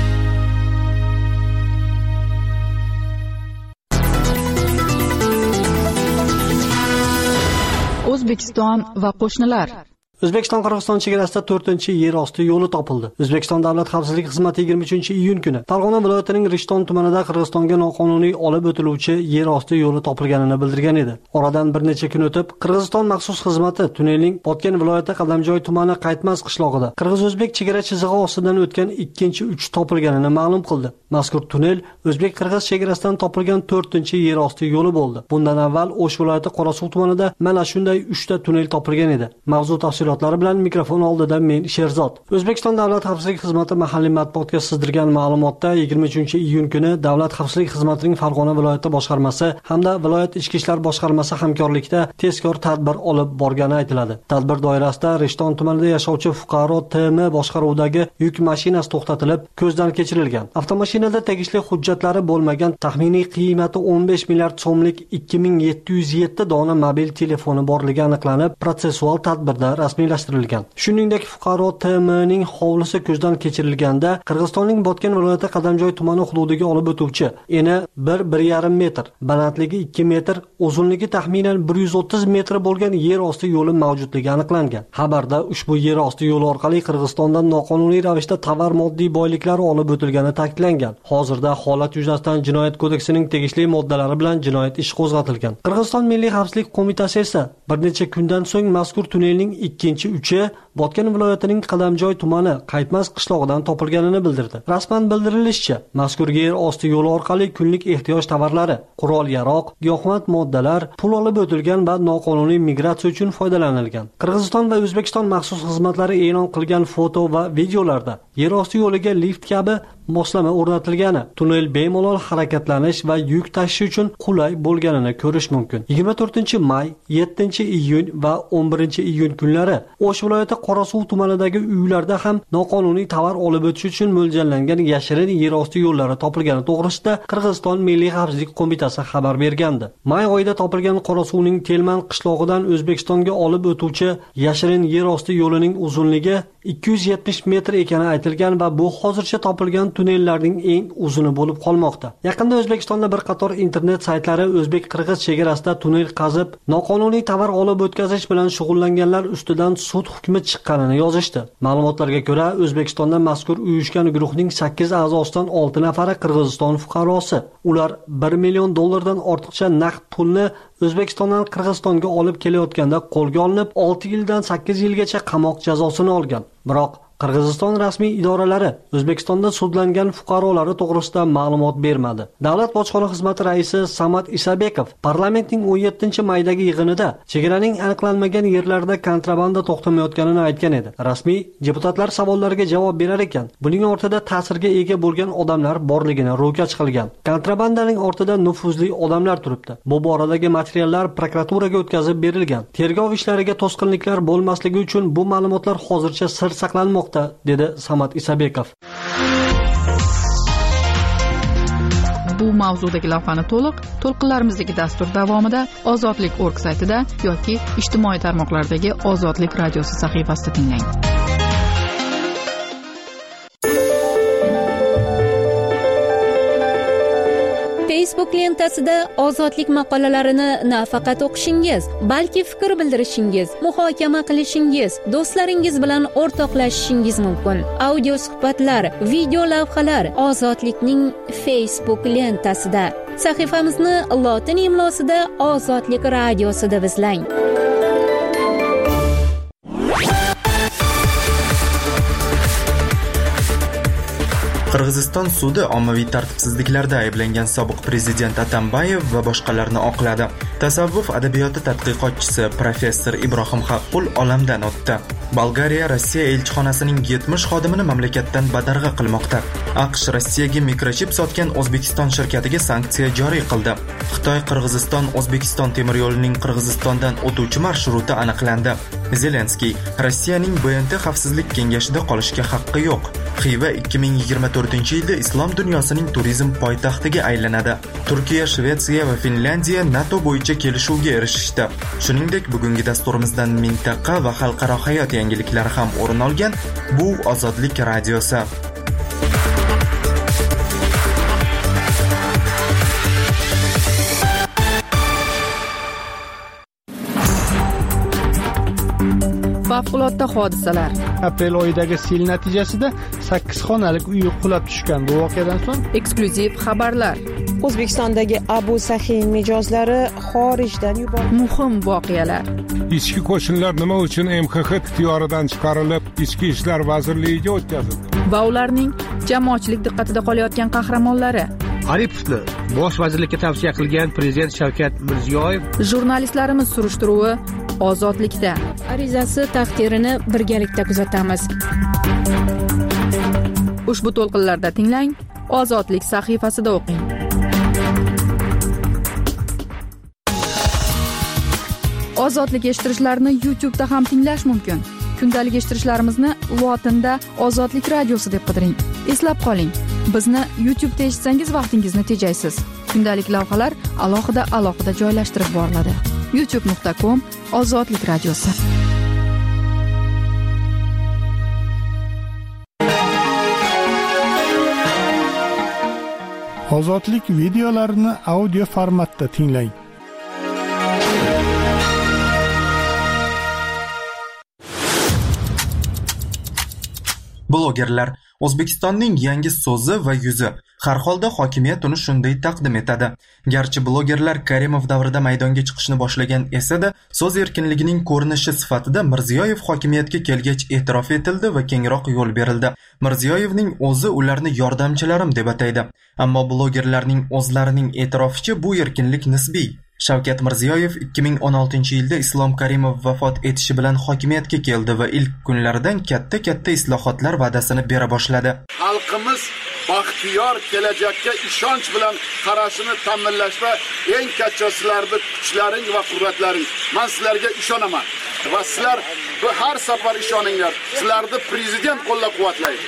Speaker 2: O'zbekiston va qo'shnilar.
Speaker 8: O'zbekiston Qirg'iziston chegarasida to'rtinchi yer osti yo'li topildi. O'zbekiston Davlat xavfsizlik xizmati yigirma uchinchi iyun kuni Farg'ona viloyatining Rishton tumanida Qirg'izistonga noqonuniy olib o'tiluvchi yer osti yo'li topilganini bildirgan edi. Oradan bir necha kun o'tib, Qirg'iziston maxsus xizmati tunnelning Botken viloyati Qadamjoy tumani Qaytmas qishlog'ida Qirg'iz-o'zbek chegara chizig'i ostidan o'tgan ikkinchi uch topilganini ma'lum qildi. Mazkur tunnel o'zbek-qirg'iz chegarasidan topilgan to'rtinchi yer osti yo'li bo'ldi. Bundan avval O'sh viloyati Qorasuv tumanida mana shunday uchta tunnel topilgan edi. Mavzu tafsilotlari bilan mikrofon oldida men Sherzod. O'zbekiston Davlat xavfsizlik xizmati mahalliy matbuotga sizdirgan ma'lumotda yigirma uchinchi iyun kuni Davlat xavfsizlik xizmatining Farg'ona viloyati boshqarmasi hamda viloyat ichki ishlar boshqarmasi hamkorlikda tezkor tadbir olib borgani aytiladi. Tadbir doirasida Rishton tumanida yashovchi fuqaro T M boshqaruvidagi yuk mashinasi to'xtatilib, ko'zdan kechirilgan. Avtomashinada tegishli hujjatlari bo'lmagan, taxminiy qiymati o'n besh milliard so'mlik ikki ming yetti yuz yetti dona mobil telefoni borligi aniqlanib, protsessual tadbirda rasmiylashtirilgan. Shuningdek, fuqaro T M'ning hovlisi ko'zdan kechirilganda Qirg'izistonning Botken viloyati Qadamjoy tumani hududiga olib o'tuvchi eni bir bir yarim metr, balandligi ikki metr, uzunligi taxminan bir yuz o'ttiz metr bo'lgan yer osti yo'li mavjudligi aniqlangan. Xabarda ushbu yer osti yo'li orqali Qirg'izistondan noqonuniy ravishda tovar moddiy boyliklari olib o'tilgani ta'kidlangan. Hozirda holat yuzasidan Jinoyat kodeksining tegishli moddalari bilan jinoyat ishi qo'zg'atilgan. Qirg'iziston Milliy xavfsizlik qo'mitasi esa bir necha kundan so'ng mazkur tunnelning ikkinchi uchi Botken viloyatining Qadamjoy tumani Qaytmas qishlog'idan topilganini bildirdi. Rasman bildirilishicha, mazkur yer osti yo'li orqali kunlik ehtiyoj tovarlari, qurol-yarog', giyohvand moddalar, pul olib o'tilgan va noqonuniy migratsiya uchun foydalanilgan. Qirg'iziston va O'zbekiston maxsus xizmatlari e'lon qilgan foto va videolarda yer osti yo'liga lift kabi moslama o'rnatilgani, tunnel bemalol harakatlanish va yuk tashish uchun qulay bo'lganini ko'rish mumkin. yigirma to'rtinchi may, yettinchi iyun va o'n birinchi iyun kunlari O'sh viloyati Qorasuv tumanidagi uylarda ham noqonuniy tovar olib o'tish uchun mo'ljallangan yashirin yer osti yo'llari topilgani to'g'risida Qirg'iziston Milliy xavfsizlik qo'mitasi xabar bergandi. May oyida topilgan Qorasuvning Telman qishlog'idan O'zbekistonga olib o'tuvchi yashirin yer osti yo'lining uzunligi ikki yuz yetmish metr ekani aytilgan va bu hozircha topilgan tunnellarning eng uzuni bo'lib qolmoqda. Yaqinda O'zbekistonda bir qator internet saytlari o'zbek-qirg'iz chegarasida tunnel qazib, noqonuniy tovar olib o'tkazish bilan shug'ullanganlar ustidan sud hukmi chiqqanini yozishdi. Ma'lumotlarga ko'ra, O'zbekistonda mazkur uyushgan guruhning sakkiz a'zosidan olti nafari Qirg'iziston fuqarosi. Ular bir million dollardan ortiqcha naqd pulni O'zbekistondan Qirg'izistonga olib kelayotganda qo'lga olinib, olti yildan sakkiz yilgacha qamoq jazosini olgan. Biroq Qirg'iziston rasmiy idoralari O'zbekistonda sudlangan fuqarolari to'g'risida ma'lumot bermadi. Davlat bojxona xizmati raisi Samat Isabekov parlamentning o'n yettinchi maydagi yig'inida chegaraning aniqlanmagan yerlarida kontrabanda to'xtamayotganini aytgan edi. Rasmiy deputatlar savollariga javob berar ekan, buning ortida ta'sirga ega bo'lgan odamlar borligini ro'kach qilgan. Kontrabandaning ortida nufuzli odamlar turibdi. Bu boradagi materiallar prokuraturaga o'tkazib berilgan. Tergov ishlariga to'sqinliklar bo'lmasligi uchun bu ma'lumotlar hozircha sir saqlanmoqda, dedi Samat Isabekov.
Speaker 2: Bu mavzudagi lavhani to'liq to'lqinlarimizdagi dastur davomida Ozodlik nokta org saytida yoki ijtimoiy tarmoqlardagi Ozodlik radiosi sahifasida tinglang.
Speaker 4: Facebook lentasida ozodlik maqolalarini nafaqat o'qishingiz, balki fikr bildirishingiz, muhokama qilishingiz, do'stlaringiz bilan o'rtoqlashishingiz mumkin. Audio suhbatlar, video lavhalar ozodlikning Facebook lentasida. Sahifamizni lotin imlosida Ozodlik radiosi deb izlang.
Speaker 1: Qirg'iziston sudi ommaviy tartibsizliklarda ayblangan sobiq prezident Atambayev va boshqalarni oqladi. Tasavvuf adabiyoti tadqiqotchisi professor Ibrohim Haqqul olamdan o'tdi. Bolgariya Rossiya elchixonasining yetmish xodimini mamlakatdan badarg'a qilmoqda. AQSh Rossiyaga mikrochip sotgan O'zbekiston shirkatiga sanksiya joriy qildi. Xitoy Qirg'iziston O'zbekiston temir yo'lining Qirg'izistondan o'tuvchi marsruti aniqlandi. Zelenskiy Rossiyaning B N T xavfsizlik kengashida qolishga haqqi yo'q. Xiva ikki ming yigirma to'rtinchi yilda islom dunyosining turizm poytaxtiga aylanadi. Turkiya, Shvetsiya va Finlandiya NATO bo'yicha kelishuvga erishishdi. Shuningdek, bugungi dasturimizdan mintaqa va xalqaro hayot yangiliklari ham o'rin olgan. Bu Ozodlik radiosi.
Speaker 2: Favqulodda hodisalar.
Speaker 10: Aprel oyidagi sel natijasida sakkiz xonalik uy qulab tushgan. Bu voqeadan so'ng
Speaker 2: eksklyuziv xabarlar.
Speaker 7: O'zbekistondagi Abu Sahin mijozlari xorijdan yuborildi.
Speaker 2: Muhim voqealar.
Speaker 5: Ichki qo'shinlar nima uchun M X X ixtiyoridan chiqarilib, Ichki ishlar vazirligiga o'tkazildi?
Speaker 2: Va ularning jamoatchilik diqqatida qolayotgan qahramonlari.
Speaker 9: Aripovni bosh vazirlikka tavsiya qilgan prezident Shavkat Mirziyoyev.
Speaker 2: Jurnalistlarimiz surishtiruvi Ozodlikda.
Speaker 4: Arizasi taqdirini birgalikda kuzatamiz.
Speaker 2: Ushbu to'lqinlarda tinglang, Ozodlik sahifasida o'qing. Ozodlik eshittirishlarni YouTube da ham tinglash mumkin. Kundalik eshittirishlarimizni lotinda Ozodlik radiosi deb qidiring. Eslab qoling, bizni YouTube da eshitsangiz vaqtingizni tejaysiz. Kundalik lavhalar alohida alohida joylashtirib boriladi. youtube nuqta com Ozodlik radiosi.
Speaker 10: Ozodlik videolarini audio formatda tinglang.
Speaker 1: Blogerlar O'zbekistonning yangi so'zi va yuzi. Har holda hokimiyat uni shunday taqdim etadi. Garchi blogerlar Karimov davrida maydonga chiqishni boshlagan esa-da, so'z erkinligining ko'rinishi sifatida Mirziyoyev hokimiyatga kelgach e'tirof etildi va kengroq yo'l berildi. Mirziyoyevning o'zi ularni yordamchilarim deb ataydi. Ammo blogerlarning o'zlarining e'tiroficha bu erkinlik nisbiy. Shavkat Mirziyoyev ikki ming o'n oltinchi yilda Islom Karimov vafot etishi bilan hokimiyatga keldi va ilk kunlaridan katta-katta islohotlar va'dasini bera boshladi.
Speaker 11: Xalqimiz baxtiyor kelajakka ishonch bilan qarashini ta'minlashda eng katta sizlarning kuchlaring va quvvatlaring. Men sizlarga ishonaman va sizlar bu har safar ishoninglar. Sizlarni prezident qo'llab-quvvatlaydi.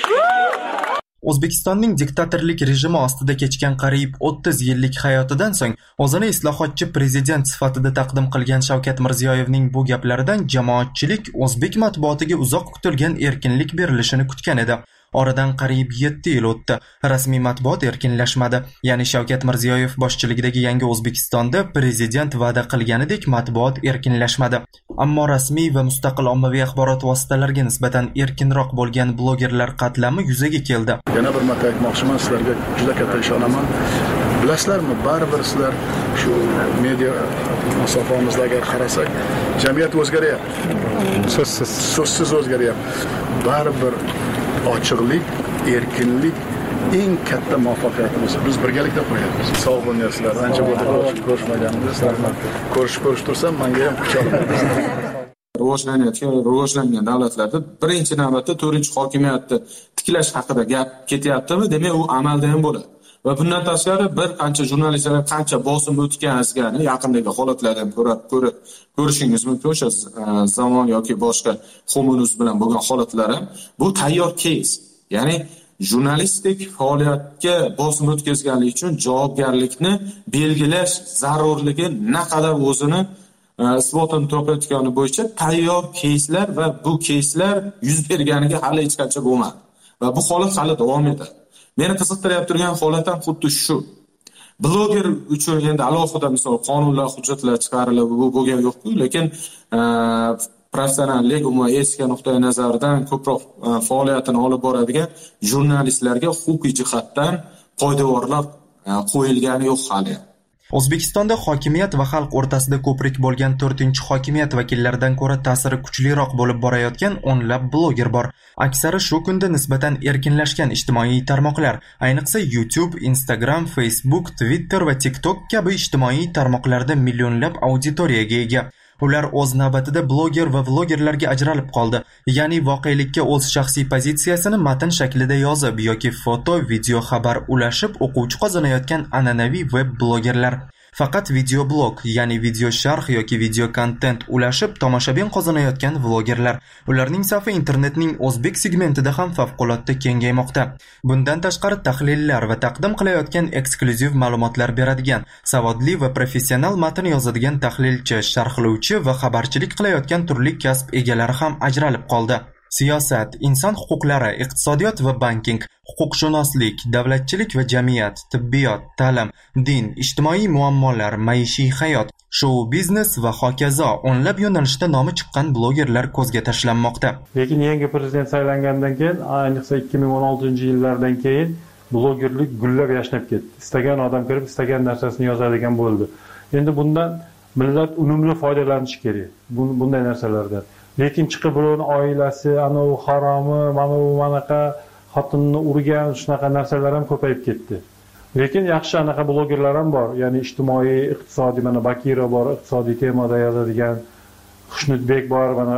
Speaker 1: O'zbekistonning diktatorlik rejimi ostida kechgan qariyb o'ttiz yillik hayotidan so'ng o'zini islohotchi prezident sifatida taqdim qilgan Shavkat Mirziyoyevning bu gaplaridan jamoatchilik o'zbek matbuotiga uzoq kutilgan erkinlik berilishini kutgan edi. Oradan qariyb yetti yil o'tdi. Rasmiy matbuot erkinlashmadi. Ya'ni Shavkat Mirziyoyev boshchiligidagi yangi O'zbekistonda prezident va'da qilganidek matbuot erkinlashmadi. Ammo rasmiy va mustaqil ommaviy axborot vositalariga nisbatan erkinroq bo'lgan blogerlar qatlami yuzaga keldi.
Speaker 11: Yana bir marta aytmoqchiman, sizlarga juda katta ishonaman. Bilasizlarmi, baribir sizlar shu media masofamizda agar qarasak, jamiyat o'zgaryapti. So'zsiz, so'zsiz o'zgaryapti. Baribir ochiqlik, erkinlik eng katta muvaffaqiyatimiz. Biz birgalikda qo'yamiz. Sog' bo'linglar. Ancha bo'ldi ko'rishmaganmiz. Ko'rishib ko'rish tursam, menga ham kuch oladi.
Speaker 12: Rivojlanayotgan, rivojlangan davlatlarda birinchi navbatda to'rtinchi hokimiyatni tiklash haqida gap ketyaptimi, demak u amalda ham bo'ladi. Va bundan tashqari bir qancha jurnalistlar qancha bosim o'tkazgani yaqindagi holatlardan ko'rib ko'rib ko'rishingiz mumkin. O'sha zamon yoki boshqa Xo'munuz bilan bo'lgan holatlar ham bu tayyor case. Ya'ni jurnalistik faoliyatga bosim o'tkazganlik uchun javobgarlikni belgilash zarurligi naqadar o'zini isbotini topayotgani bo'yicha tayyor caselar va bu caselar yuz berganiga hali hech qancha bo'lmadi. Va bu holat hali davom etadi. Meni qiziqtirib turgan holat ham xuddi shu. bloger uchun endi alohida misol qonunlar, hujjatlar chiqarilib bo'lgan yo'q-ku, lekin professionallik, umuman etika nuqtai nazaridan ko'proq faoliyatini olib boradigan jurnalistlarga huquqiy jihatdan qoidavorlar qo'yilgani yo'q hali.
Speaker 1: O'zbekistonda hokimiyat va xalq o'rtasida ko'prik bo'lgan to'rtinchi hokimiyat vakillaridan ko'ra ta'siri kuchliroq bo'lib borayotgan o'nlab bloger bor. Aksari shu kunda nisbatan erkinlashgan ijtimoiy tarmoqlar, ayniqsa YouTube, Instagram, Facebook, Twitter va TikTok kabi ijtimoiy tarmoqlarda millionlab auditoriyaga ega. Ular o'z navbatida bloger va vlogerlarga ajralib qoldi. Ya'ni voqelikka o'z shaxsiy pozitsiyasini matn shaklida yozib yoki foto, video xabar ulashib o'quvchi qozonayotgan an'anaviy web blogerlar. Faqat video blog, ya'ni video sharh yoki video kontent ulashib tomoshabin qozonayotgan vlogerlar. Ularning safi internetning o'zbek segmentida ham favqulodda kengaymoqda. Bundan tashqari tahlillar va taqdim qilayotgan eksklyuziv ma'lumotlar beradigan, savodli va professional matn yozadigan tahlilchi, sharhlovchi va xabarchilik qilayotgan turli kasb egalari ham ajralib qoldi. Siyosat, inson huquqlari, iqtisodiyot va banking, huquqshunoslik, davlatchilik va jamiyat, tibbiyot, ta'lim, din, ijtimoiy muammolar, maishiy hayot, shou biznes va hokazo o'nlab yo'nalishda nomi chiqqan blogerlar ko'zga tashlanmoqda.
Speaker 13: Lekin yangi prezident saylangandan keyin, ayniqsa ikki ming o'n oltinchi yillardan keyin blogerlik gullab yashnab ketdi. Istagan odam kirib, istagan narsasini yozadigan bo'ldi. Endi bundan millat unumli foydalanishi kerak. Bunday narsalardan. Lekin chiqib birovni oilasi, ana u haromi, mana u manaqa xotinni urgan, shunaqa narsalar ham ko'payib ketdi. Lekin yaxshi anaqa blogerlar ham bor, ya'ni ijtimoiy, iqtisodiy, mana Bakira bor, iqtisodiy temada yozadigan, Xushnudbek bor, mana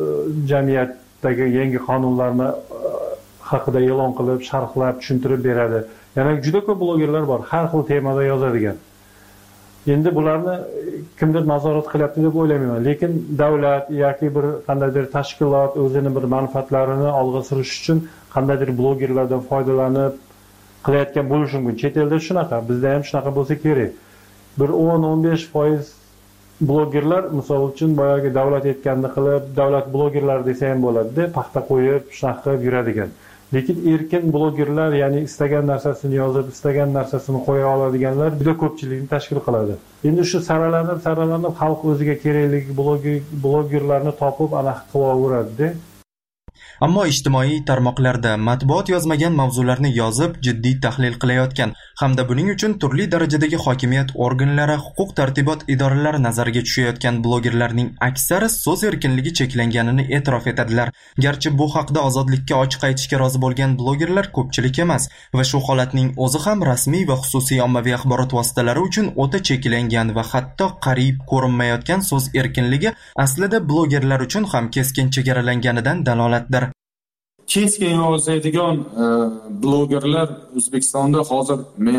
Speaker 13: jamiyatdagi yangi qonunlarni haqida e'lon qilib, sharhlab, tushuntirib beradi. Yana juda ko'p blogerlar bor, har xil temada yozadigan. Endi bularni kimdir nazorat qilyapti deb o'ylayman, lekin davlat yoki bir qandaydir tashkilot o'zini bir manfaatlarini olg'a surish uchun qandaydir blogerlardan foydalanib qilayotgan bo'lishi mumkin. Chet elda shunaqa, bizda ham shunaqa bo'lsa kerak. Bir o'n o'n besh foiz blogerlar, misol uchun boyagi davlat aytganini qilib, davlat blogerlari desa ham bo'ladi-da, paxta qo'yib, shunaqa qilib yuradigan. Lekin erkin blogerlar, ya'ni istagan narsasini yozib, istagan narsasini qo'ya oladiganlar juda ko'pchilikni tashkil qiladi. Endi shu saralanib, saralanib xalq o'ziga kerakli blogerlarni topib anaqa qilaveradi-da.
Speaker 1: Ammo ijtimoiy tarmoqlarda matbuot yozmagan mavzularni yozib, jiddiy tahlil qilayotgan hamda buning uchun turli darajadagi hokimiyat organlari, huquq tartibot idoralari nazariga tushayotgan blogerlarning aksari so'z erkinligi cheklanganini e'tirof etadilar. Garchi bu haqda ozodlikka ochiq aytishga rozi bo'lgan blogerlar ko'pchilik emas va shu holatning o'zi ham rasmiy va xususiy ommaviy axborot vositalari uchun o'ta cheklangan va hatto qariyb ko'rinmayotgan so'z erkinligi aslida blogerlar uchun ham keskin chegaralanganidan dalolatdir.
Speaker 12: Keskin yozadigan blogerlar O'zbekistonda hozir men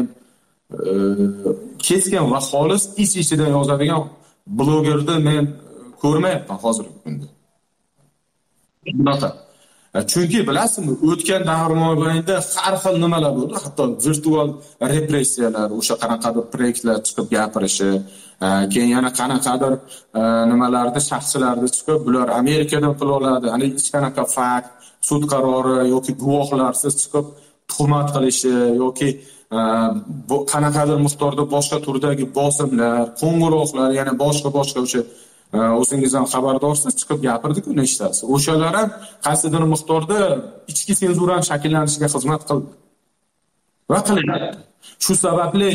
Speaker 12: keskin va xolis ich-ichidan yozadigan blogerni men ko'rmayapman hozirgi kunda. Bunaqa. Chunki bilasizmi, o'tgan davr mobaynida har xil nimalar bo'ldi, hatto virtual repressiyalar, o'sha qanaqadir proyektlar chiqib gapirishi, keyin yana qanaqadir nimalarda shaxslarda chiqib, bular Amerikadan pul oladi, ana hech qanaqa fakt, sud qarori yoki guvohlarsiz chiqib tuhmat qilishi yoki qanaqadir miqdorda boshqa turdagi bosimlar, qo'ng'iroqlar, yana boshqa boshqa o'sha o'zingiz ham xabardorsiz chiqib gapirdi-ku nechtasi. O'shalar ham qaysidir miqdorda ichki senzurani shakllanishiga xizmat qildi. Va qilyapti. Shu sababli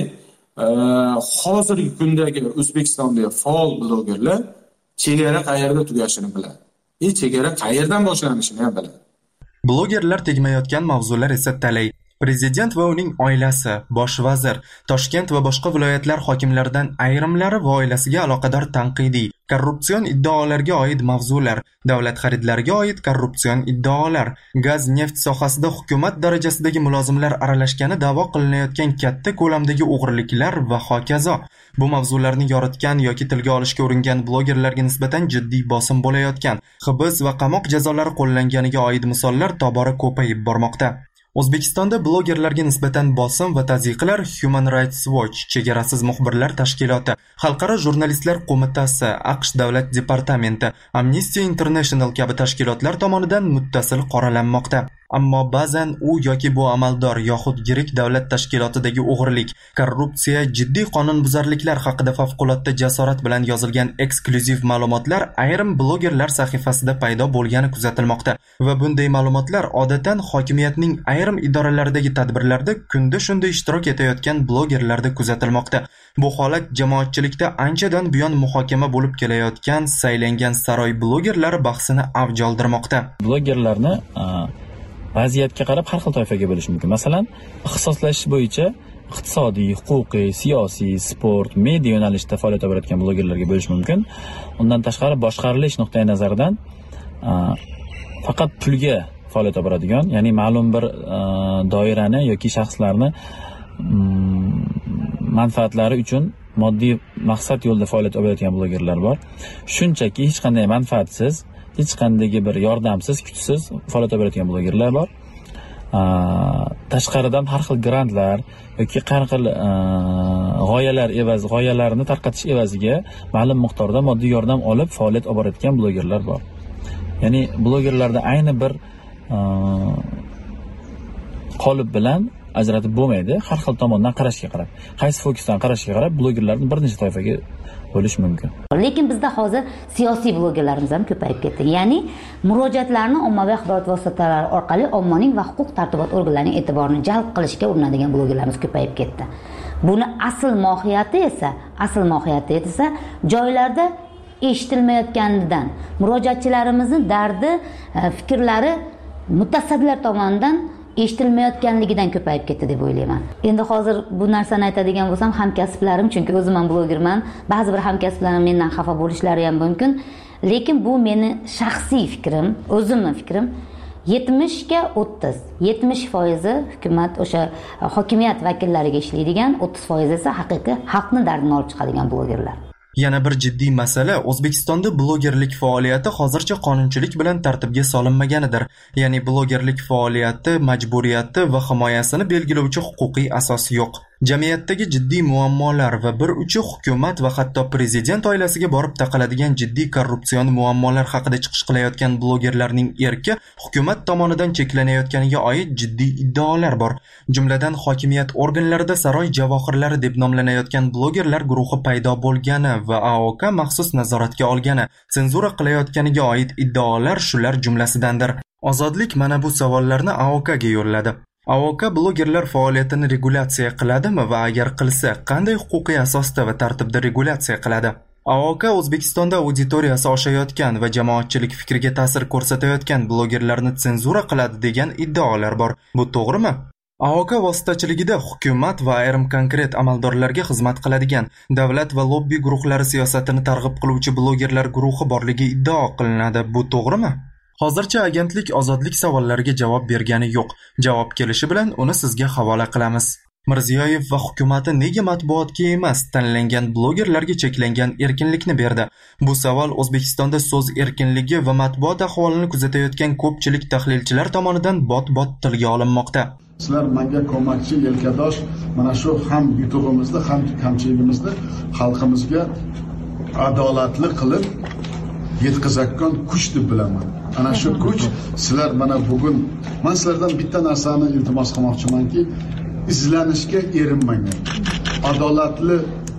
Speaker 12: hozirgi kundagi O'zbekistondagi faol blogerlar chegara qayerda tugashini biladi. E chegara qayerdan boshlanishini ham biladi.
Speaker 1: Blogerlar tegmayotgan mavzular esa talay. Prezident va uning oilasi, bosh vazir, Toshkent va boshqa viloyatlar hokimlaridan ayrimlari va oilasiga aloqador tanqidiy, korrupsion iddaolarga oid mavzular, davlat xaridlariga oid korrupsion iddaolar, gaz, neft sohasida hukumat darajasidagi mulozimlar aralashgani da'vo qilinayotgan katta ko'lamdagi o'g'riliklar va hokazo. Bu mavzularni yoritgan yoki tilga olishga uringan blogerlarga nisbatan jiddiy bosim bo'layotgan, hibs va qamoq jazolari qo'llanganiga oid misollar tobora ko'payib bormoqda. O'zbekistonda blogerlarga nisbatan bosim va tazyiqlar Human Rights Watch, Chegarasiz muxbirlar tashkiloti, Xalqaro jurnalistlar qo'mitasi, AQSh davlat departamenti, Amnesty International kabi tashkilotlar tomonidan muttasil qoralanmoqda. Ammo ba'zan u yoki bu amaldor yoxud yirik davlat tashkilotidagi o'g'rilik, korrupsiya, jiddiy qonunbuzarliklar haqida favqulodda jasorat bilan yozilgan eksklyuziv ma'lumotlar ayrim blogerlar sahifasida paydo bo'lgani kuzatilmoqda va bunday ma'lumotlar odatdan hokimiyatning ayrim idoralaridagi tadbirlarda kunda shunda ishtirok etayotgan blogerlarda kuzatilmoqda. Bu holat jamoatchilikda anchadan buyon muhokama bo'lib kelayotgan saylangan saroy blogerlari bahsini avj oldirmoqda.
Speaker 14: Blogerlarni vaziyatga qarab har xil toifaga bo'lish mumkin. Masalan, ixtisoslashish bo'yicha iqtisodiy, huquqiy, siyosiy, sport, media yo'nalishida faoliyat olib borayotgan blogerlarga bo'lish mumkin. Undan tashqari boshqarilish nuqtai nazaridan faqat pulga faoliyat olib boradigan, ya'ni ma'lum bir doirani yoki shaxslarni manfaatlari uchun moddiy maqsad yo'lida faoliyat olib borayotgan blogerlar bor. Shunchaki hech qanday manfaatsiz, hech qanday bir yordamsiz, kuchsiz faoliyat olib borayotgan blogerlar bor. Tashqaridan har xil grantlar yoki har xil g'oyalar evaz, g'oyalarni tarqatish evaziga ma'lum miqdorda moddiy yordam olib faoliyat olib borayotgan blogerlar bor. Ya'ni blogerlarda ayni bir qolip bilan ajratib bo'lmaydi. Har xil tomondan qarashga qarab, qaysi fokusdan qarashga qarab blogerlarni bir necha toifaga bo'lish mumkin.
Speaker 15: Lekin bizda hozir siyosiy blogerlarimiz ham ko'payib ketdi. Ya'ni murojaatlarni ommaviy axborot vositalari orqali ommaning va huquq tartibot organlarining e'tiborini jalb qilishga urinadigan blogerlarimiz ko'payib ketdi. Buni asl mohiyati esa, asl mohiyati esa joylarda eshitilmayotganidan, murojaatchilarimizning dardi, fikrlari mutasaddilar tomonidan eshitilmayotganligidan ko'payib ketdi deb o'ylayman. Endi hozir bu narsani aytadigan bo'lsam, hamkasblarim, chunki o'zim ham blogerman, ba'zi bir hamkasblarim mendan xafa bo'lishlari ham mumkin, lekin bu meni shaxsiy fikrim, o'zimning fikrim. yetmish ga o'ttiz, yetmish foizi hukumat o'sha hokimiyat vakillariga ishlaydigan, o'ttiz foizi esa haqiqiy xalqning dardini olib chiqadigan blogerlar.
Speaker 1: Yana bir jiddiy masala, O'zbekistonda blogerlik faoliyati hozircha qonunchilik bilan tartibga solinmaganidir. Ya'ni blogerlik faoliyati, majburiyati va himoyasini belgilovchi huquqiy asos yo'q. Jamiyatdagi jiddiy muammolar va bir uchi hukumat va hatto prezident oilasiga borib taqaladigan jiddiy korrupsion muammolar haqida chiqish qilayotgan blogerlarning erki hukumat tomonidan cheklanayotganiga oid jiddiy iddaolar bor. Jumladan, hokimiyat organlarida saroy javohirlari deb nomlanayotgan blogerlar guruhi paydo bo'lgani va A O K maxsus nazoratga olgani, senzura qilayotganiga oid iddaolar shular jumlasidandir. Ozodlik mana bu savollarni A O K ga yo'lladi. A O K blogerlar faoliyatini regulatsiya qiladimi va agar qilsa, qanday huquqiy asosda va tartibda regulatsiya qiladi? A O K O'zbekistonda auditoriyasi oshayotgan va jamoatchilik fikriga ta'sir ko'rsatayotgan blogerlarni senzura qiladi degan iddaolar bor. Bu to'g'rimi? A O K vositachiligida hukumat va ayrim konkret amaldorlarga xizmat qiladigan davlat va lobbi guruhlari siyosatini targ'ib qiluvchi blogerlar guruhi borligi iddao qilinadi. Bu to'g'rimi? Hozircha agentlik ozodlik savollariga javob bergani yo'q. Javob kelishi bilan uni sizga havola qilamiz. Mirziyoyev va hukumati nega matbuotga emas, tanlangan blogerlarga cheklangan erkinlikni berdi? Bu savol O'zbekistonda so'z erkinligi va matbuot ahvolini kuzatayotgan ko'pchilik tahlilchilar tomonidan bot-bot tilga olinmoqda.
Speaker 11: Sizlar menga ko'makchi, yelkadosh, mana shu ham yutug'imizni, ham kamchiligimizni xalqimizga adolatli qilib yetkazayotgan kuch deb bilaman. Ana shu kuch sizlar mana bugun men sizlardan bitta narsani iltimos qilmoqchimanki, izlanishga erinmanglar. Adolatli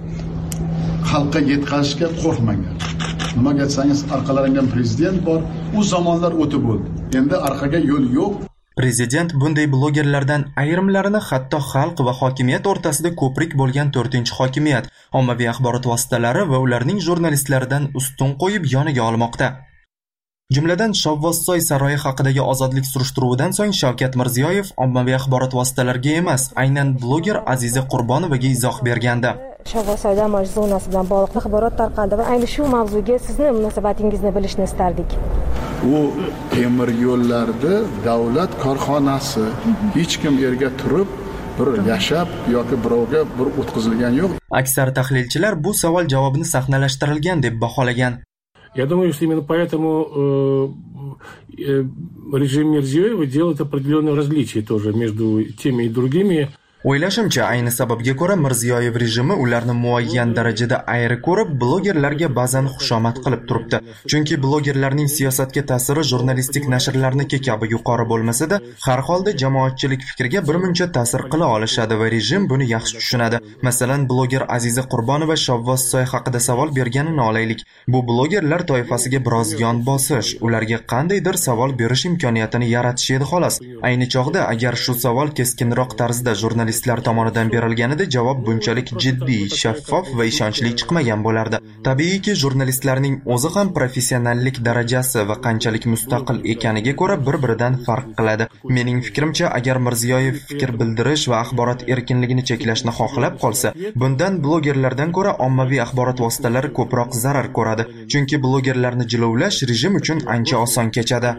Speaker 11: xalqqa yetkazishga qo'rqmanglar. Nimaga aytsangiz, orqalaringdan prezident bor, u zamonlar o'tib bo'ldi. Endi orqaga yo'l yo'q.
Speaker 1: Prezident bunday blogerlardan ayrimlarini hatto xalq va hokimiyat o'rtasida ko'prik bo'lgan to'rtinchi hokimiyat, ommaviy axborot vositalari va ularning jurnalistlaridan ustun qo'yib yoniga olmoqda. Jumladan, Shovvozsoy saroyi haqidagi ozodlik surishtiruvidan so'ng Shavkat Mirziyoyev ommaviy axborot vositalariga emas, aynan bloger Aziza Qurbonovaga izoh bergandi.
Speaker 16: Shovvozsoy dam olish zonasi bilan bog'liq axborot tarqaldi va ayni shu mavzuga sizni munosabatingizni bilishni istardik.
Speaker 11: U temir yo'llarda davlat korxonasi, hech kim yerga turib bir yashab yoki birovga bir o'tkazilgan yo'q.
Speaker 1: Aksar tahlilchilar bu savol javobini sahnalashtirilgan deb baholagan.
Speaker 17: Я думаю, что именно поэтому э, э, режим Мирзиёева делает определенные различия тоже между теми и другими
Speaker 1: O'ylashimcha, ayni sababga ko'ra Mirziyoyev rejimi ularni muayyan darajada ayri ko'rib, blogerlarga ba'zan xushomad qilib turibdi. Chunki blogerlarning siyosatga ta'siri jurnalistik nashrlarniki kabi yuqori bo'lmasa-da, har holda jamoatchilik fikriga birmuncha ta'sir qila olishadi va rejim buni yaxshi tushunadi. Masalan, bloger Aziza Qurbonova Shovvos soy haqida savol berganini olaylik. Bu blogerlar toifasiga biroz yon bosish, ularga qandaydir savol berish imkoniyatini yaratish edi xolos. Ayni chog'da agar shu savol keskinroq tarzda jurnalistlar tomonidan berilganida javob bunchalik jiddiy, shaffof va ishonchli chiqmagan bo'lardi. Tabiiyki, jurnalistlarning o'zi ham professionallik darajasi va qanchalik mustaqil ekaniga ko'ra bir-biridan farq qiladi. Mening fikrimcha, agar Mirziyoyev fikr bildirish va axborot erkinligini cheklashni xohlab qolsa, bundan blogerlardan ko'ra ommaviy axborot vositalari ko'proq zarar ko'radi. Chunki blogerlarni jilovlash rejim uchun ancha oson kechadi.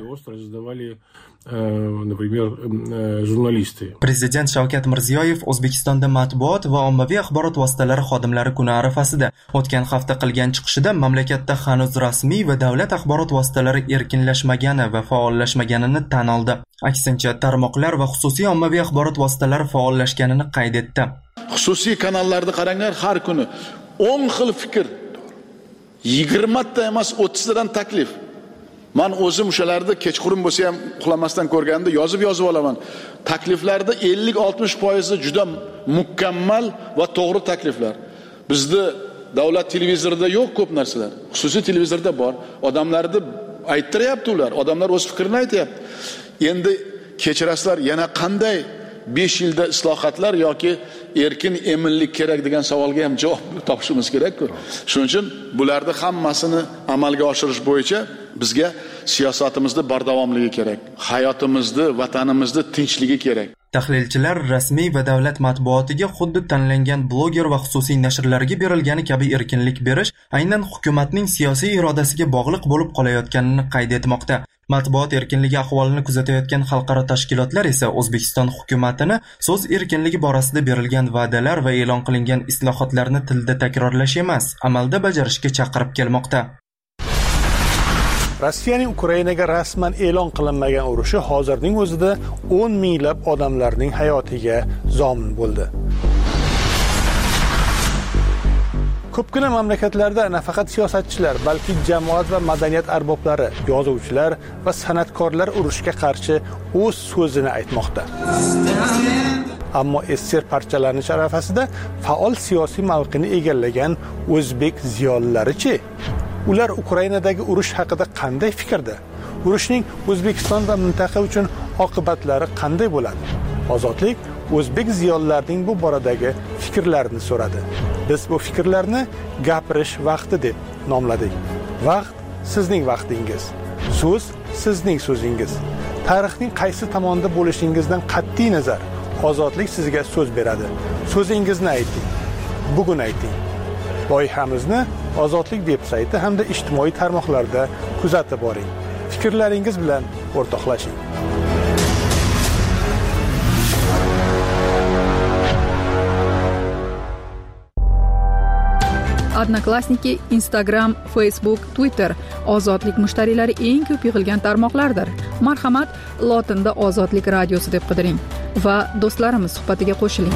Speaker 17: Например, jurnalisты.
Speaker 1: Prezident Shavkat Mirziyoyev O'zbekistonda matbuot va ommaviy axborot vositalari xodimlari kuni arafasida o'tgan hafta qilgan chiqishida mamlakatda hanuz rasmiy va davlat axborot vositalari erkinlashmagani va faollashmaganini tan oldi. Aksincha, tarmoqlar va xususiy ommaviy axborot vositalari faollashganini qayd etdi.
Speaker 11: Xususiy kanallarda qaranglar, har kuni o'n xil fikr, yigirma ta emas o'ttiz tadan taklif. Men o'zim o'shalarda kechqurun bo'lsa ham uxlamasdan ko'rganda yozib-yozib olaman. Takliflarda ellik oltmish foiz juda mukammal va to'g'ri takliflar. Bizda davlat televizorida yo'q ko'p narsalar. Xususiy televizorda bor. Odamlarni ayttiryapti ular. Odamlar o'z fikrini aytayapti. Endi kechirasizlar, yana qanday besh yilda islohotlar yoki erkin eminlik kerak degan savolga ham javob topishimiz kerak-ku. Shuning uchun bularni hammasini amalga oshirish bo'yicha bizga siyosatimizda bardavomligi kerak. Hayotimizni, vatanimizni tinchligi kerak.
Speaker 1: Tahlilchilar rasmiy va davlat matbuotiga xuddi tanlangan bloger va xususiy nashrlarga berilgani kabi erkinlik berish aynan hukumatning siyosiy irodasiga bog'liq bo'lib qolayotganini qayd etmoqda. Matbuot erkinligi ahvolini kuzatayotgan xalqaro tashkilotlar esa O'zbekiston hukumatini so'z erkinligi borasida berilgan va'dalar va e'lon qilingan islohotlarni tilda takrorlash emas, amalda bajarishga chaqirib kelmoqda.
Speaker 10: Rossiyaning Ukrainaga rasman e'lon qilinmagan urushi hozirning o'zida o'n minglab odamlarning hayotiga zomin bo'ldi. Ko'pgina mamlakatlarda nafaqat siyosatchilar, balki jamoat va madaniyat arboblari, yozuvchilar va san'atkorlar urushga qarshi o'z so'zini aytmoqda. Ammo essier parchalanish arafasida faol siyosiy mavqeni egallagan o'zbek ziyolilari-chi? Ular Ukrainadagi urush haqida qanday fikrda? Urushning O'zbekiston va mintaqa uchun oqibatlari qanday bo'ladi? Ozodlik o'zbek ziyolilarining bu boradagi fikrlarini so'radi. Biz bu fikrlarni gapirish vaqti deb nomladik. Vaqt sizning vaqtingiz. So'z sizning so'zingiz. Tarixning qaysi tomonda bo'lishingizdan qat'iy nazar, ozodlik sizga so'z beradi. So'zingizni ayting. Bugun ayting. Loyihamizni Ozodlik veb-sayti hamda ijtimoiy tarmoqlarda kuzatib boring. Fikrlaringiz bilan o'rtoqlashing.
Speaker 2: Odnoklassniki, Instagram, Facebook, Twitter ozodlik mushtariylari eng ko'p yig'ilgan tarmoqlardir. Marhamat, lotinda Ozodlik radiosi deb qidiring va do'stlarimiz suhbatiga qo'shiling.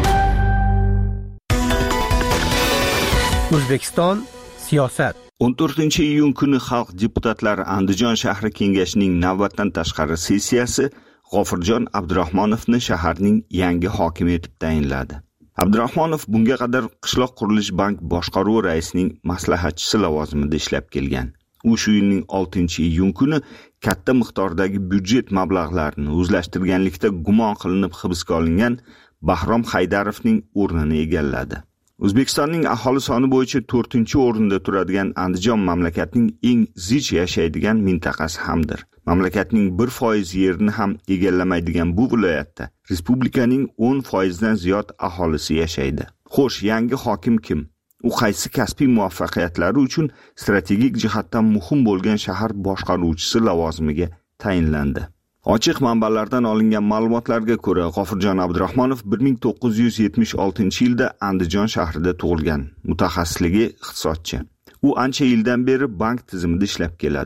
Speaker 9: O'zbekiston siyosat.
Speaker 18: o'n to'rtinchi iyun kuni Xalq deputatlari Andijon shahri kengashining navbatdan tashqari sessiyasi G'ofurjon Abdurahmonovni shaharning yangi hokimi etib tayinladi. Abdurahmonov bunga qadar qishloq qurilish bank boshqaruvi raisining maslahatchisi lavozimida ishlab kelgan. U shu yilning oltinchi iyun kuni katta miqdordagi byudjet mablag'larini o'zlashtirganlikda gumon qilinib hibsga olingan Bahrom Haydarovning o'rnini egalladi. O'zbekistonning aholi soni bo'yicha to'rtinchi o'rinda turadigan Andijon mamlakatning eng zich yashaydigan mintaqasi hamdir. Mamlakatning bir foiz yerini ham egallamaydigan bu viloyatda respublikaning o'n foizdan ziyod aholisi yashaydi. Xo'sh, yangi hokim kim? U qaysi kasbiy muvaffaqiyatlari uchun strategik jihatdan muhim bo'lgan shahar boshqaruvchisi lavozimiga tayinlandi? Ochiq manbalardan olingan ma'lumotlarga ko'ra, G'ofurjon Abdurahmonov bir ming to'qqiz yuz yetmish oltinchi yilda Andijon shahrida tug'ilgan. Mutaxassisligi iqtisodchi. U ancha yildan beri bank tizimida ishlab keladi.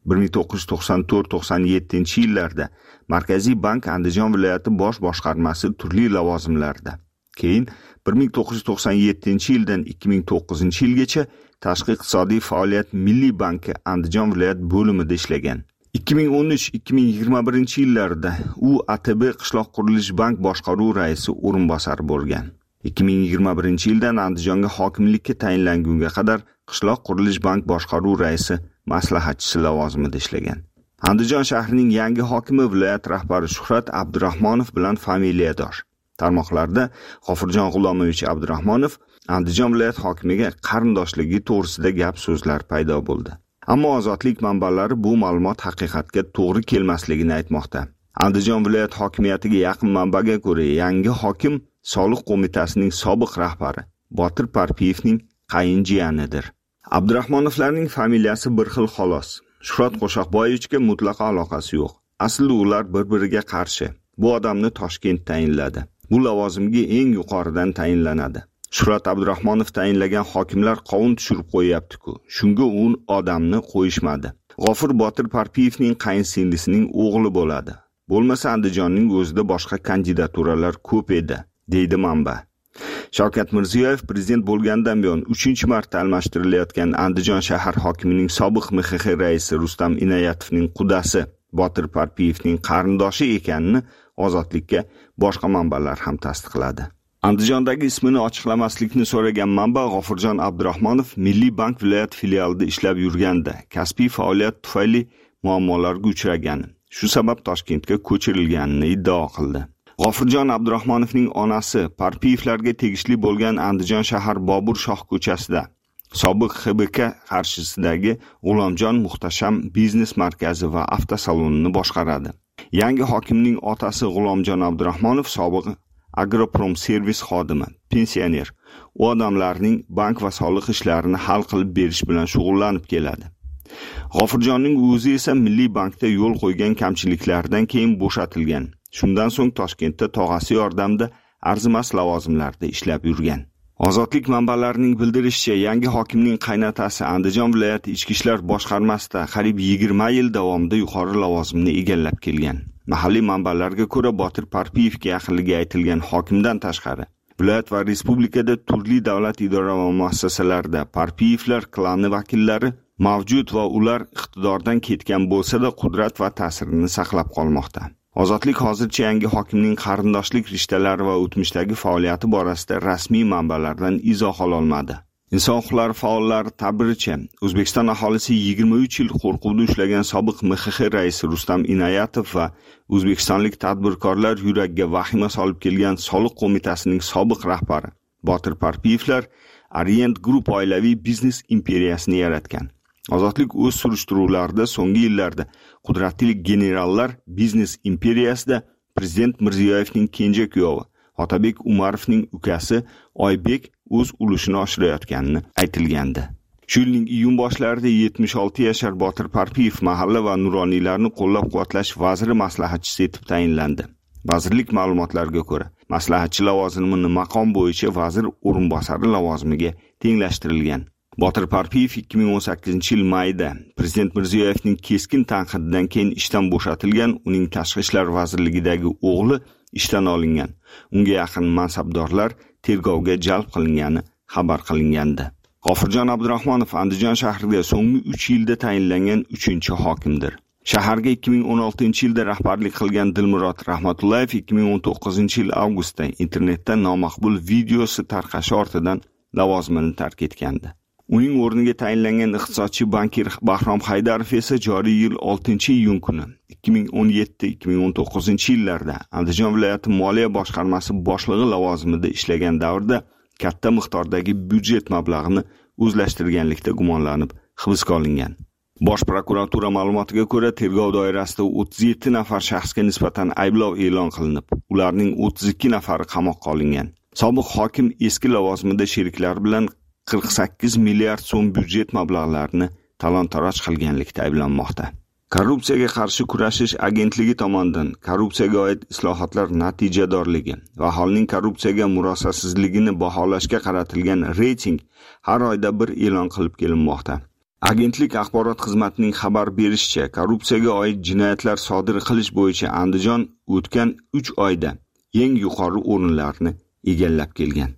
Speaker 18: bir ming to'qqiz yuz to'qson to'rt to'qson yettinchi yillarda Markaziy bank Andijon viloyati bosh boshqarmasi turli lavozimlarda. Keyin bir ming to'qqiz yuz to'qson yettinchi yildan ikki ming to'qqizinchi yilgacha Tashqi iqtisodiy faoliyat Milliy banki Andijon viloyat bo'limida ishlagan. ikki ming o'n uch ikki ming yigirma birinchi yillarda u A T B Qishloq qurilish bank boshqaruv raisi o'rinbosari bo'lgan. ikki ming yigirma birinchi yildan Andijonga hokimlikka tayinlangunga qadar Qishloq qurilish bank boshqaruv raisi maslahatchisi lavozimida ishlagan. Andijon shahrining yangi hokimi viloyat rahbari Shuhrat Abdurahmonov bilan familiyadosh. Tarmoqlarda G'ofurjon G'ulomovich Abdurahmonov Andijon viloyat hokimiga qarindoshligi to'g'risida gap so'zlar paydo bo'ldi. Ammo ozodlik manbalari bu ma'lumot haqiqatga to'g'ri kelmasligini aytmoqda. Andijon viloyat hokimiyatiga yaqin manbaga ko'ra, yangi hokim Soliq qo'mitasining sobiq rahbari Botir Parpiyevning qayinjiyanidir. Abdurahmonovlarning familiyasi bir xil xolos. Shuhrat Qo'shoqboyevichga mutlaqo aloqasi yo'q. Aslida ular bir-biriga qarshi. Bu odamni Toshkent tayinladi. Bu lavozimga eng yuqoridan tayinlanadi. Shuhrat Abdurahmonov tayinlagan hokimlar qovun tushirib qo'yapti-ku. Shunga u odamni qo'yishmadi. G'ofur Botir Parpiyevning qayinsinglisining o'g'li bo'ladi. Bo'lmasa Andijonning o'zida boshqa kandidaturalar ko'p edi, deydi manba. Shavkat Mirziyoyev prezident bo'lgandan buyon uchinchi marta almashtirilayotgan Andijon shahar hokimining sobiq M X X raisi Rustam Inoyatovning qudasi Botir Parpiyevning qarindoshi ekanini Ozodlikka boshqa manbalar ham tasdiqladi. Andijondagi ismini ochiqlamaslikni so'ragan manba G'ofurjon Abdurahmonov Milliy bank viloyat filialida ishlab yurganda kasbiy faoliyat tufayli muammolarga uchragan. Shu sabab Toshkentga ko'chirilganini iddao qildi. G'ofurjon Abdurahmonovning onasi Parpiyevlarga tegishli bo'lgan Andijon shahar Bobur Shoh ko'chasida sobiq X B K qarshisidagi G'ulomjon Muhtasham biznes markazi va avtosalonini boshqaradi. Yangi hokimning otasi G'ulomjon Abdurahmonov sobiq Agroprom servis xodimi, pensioner. U odamlarning bank va soliq ishlarini hal qilib berish bilan shug'ullanib keladi. G'ofurjonning o'zi esa Milliy bankda yo'l qo'ygan kamchiliklardan keyin bo'shatilgan. Shundan so'ng Toshkentda tog'asi yordamida arzimas lavozimlarda ishlab yurgan. Ozodlik manbalarining bildirishicha, yangi hokimning qaynotasi Andijon viloyati ichki ishlar boshqarmasida qariyb yigirma yil davomida yuqori lavozimni egallab kelgan. Mahalliy manbalarga ko'ra, Botir Parpiyevga yaqinligi aytilgan hokimdan tashqari viloyat va respublikada turli davlat idora va muassasalarida Parpiyevlar klani vakillari mavjud va ular iqtidordan ketgan bo'lsa-da qudrat va ta'sirini saqlab qolmoqda. Ozodlik hozircha yangi hokimning qarindoshlik rishtalari va o'tmishdagi faoliyati borasida rasmiy manbalardan izoh ola olmadi. Inson huquqlari faollari ta'biricha, O'zbekiston aholisi yigirma uch yil qo'rquvda ushlagan sobiq M X X raisi Rustam Inoyatov va o'zbekistonlik tadbirkorlar yuragiga vahima solib kelgan Soliq qo'mitasining sobiq rahbari Botir Parpiyevlar Orient Group oilaviy biznes imperiyasini yaratgan. Ozodlik o'z surishtiruvlarida so'nggi yillarda qudratli generallar biznes imperiyasida prezident Mirziyoyevning kenja kuyovi Otabek Umarovning ukasi Oybek o'z ulushini oshirayotganini aytilgandi. Shu yilning iyun boshlarida yetmish olti yashar Botir Parpiyev mahalla va nuroniylarni qo'llab-quvvatlash vaziri maslahatchisi etib tayinlandi. Vazirlik ma'lumotlariga ko'ra, maslahatchi lavozimini maqom bo'yicha vazir o'rinbosari lavozimiga tenglashtirilgan. Botir Parpiyev ikki ming o'n sakkizinchi yil mayida prezident Mirziyoyevning keskin tanqididan keyin ishdan bo'shatilgan, uning tashqi ishlar vazirligidagi o'g'li ishdan olingan. Unga yaqin mansabdorlar tergovga jalb qilingani xabar qilingandi. G'ofurjon Abdurahmonov Andijon shahriga so'nggi uch yilda tayinlangan uchinchi hokimdir. Shaharga ikki ming o'n oltinchi yilda rahbarlik qilgan Dilmurod Rahmatullayev ikki ming o'n to'qqizinchi yil avgustda internetda nomaqbul videosi tarqashi ortidan lavozimini tark etgandi. Uning o'rniga tayinlangan iqtisodchi bankir Bahrom Haydarov esa joriy yil oltinchi iyun kuni ikki ming o'n yetti ikki ming o'n to'qqizinchi yillarda Andijon viloyati moliya boshqarmasi boshlig'i lavozimida ishlagan davrda katta miqdordagi byudjet mablag'ini o'zlashtirganlikda gumonlanib hibsga olingan. Bosh prokuratura ma'lumotiga ko'ra, tergov doirasida o'ttiz yetti nafar shaxsga nisbatan ayblov e'lon qilinib, ularning o'ttiz ikki nafari qamoqqa olingan. Sobiq hokim eski lavozimida sheriklari bilan qirq sakkiz milliard so'm byudjet mablag'larini talon-taroj qilganlikda ayblanmoqda. Korrupsiyaga qarshi kurashish agentligi tomonidan korrupsiyaga oid islohotlar natijadorligi va aholining korrupsiyaga murosasizligini baholashga qaratilgan reyting har oyda bir e'lon qilib kelinmoqda. Agentlik axborot xizmatining xabar berishicha, korrupsiyaga oid jinoyatlar sodir qilish bo'yicha Andijon o'tgan uch oyda eng yuqori o'rinlarni egallab kelgan.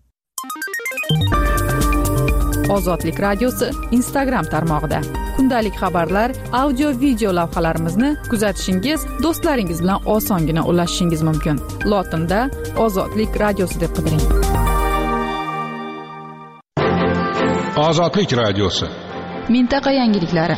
Speaker 2: Ozodlik radiosi Instagram tarmog'ida kundalik xabarlar, audio video lavhalarimizni kuzatishingiz, do'stlaringiz bilan osongina ulashishingiz mumkin. Lotinda Ozodlik radiosi deb qidiring.
Speaker 5: Ozodlik radiosi.
Speaker 2: Mintaqa yangiliklari.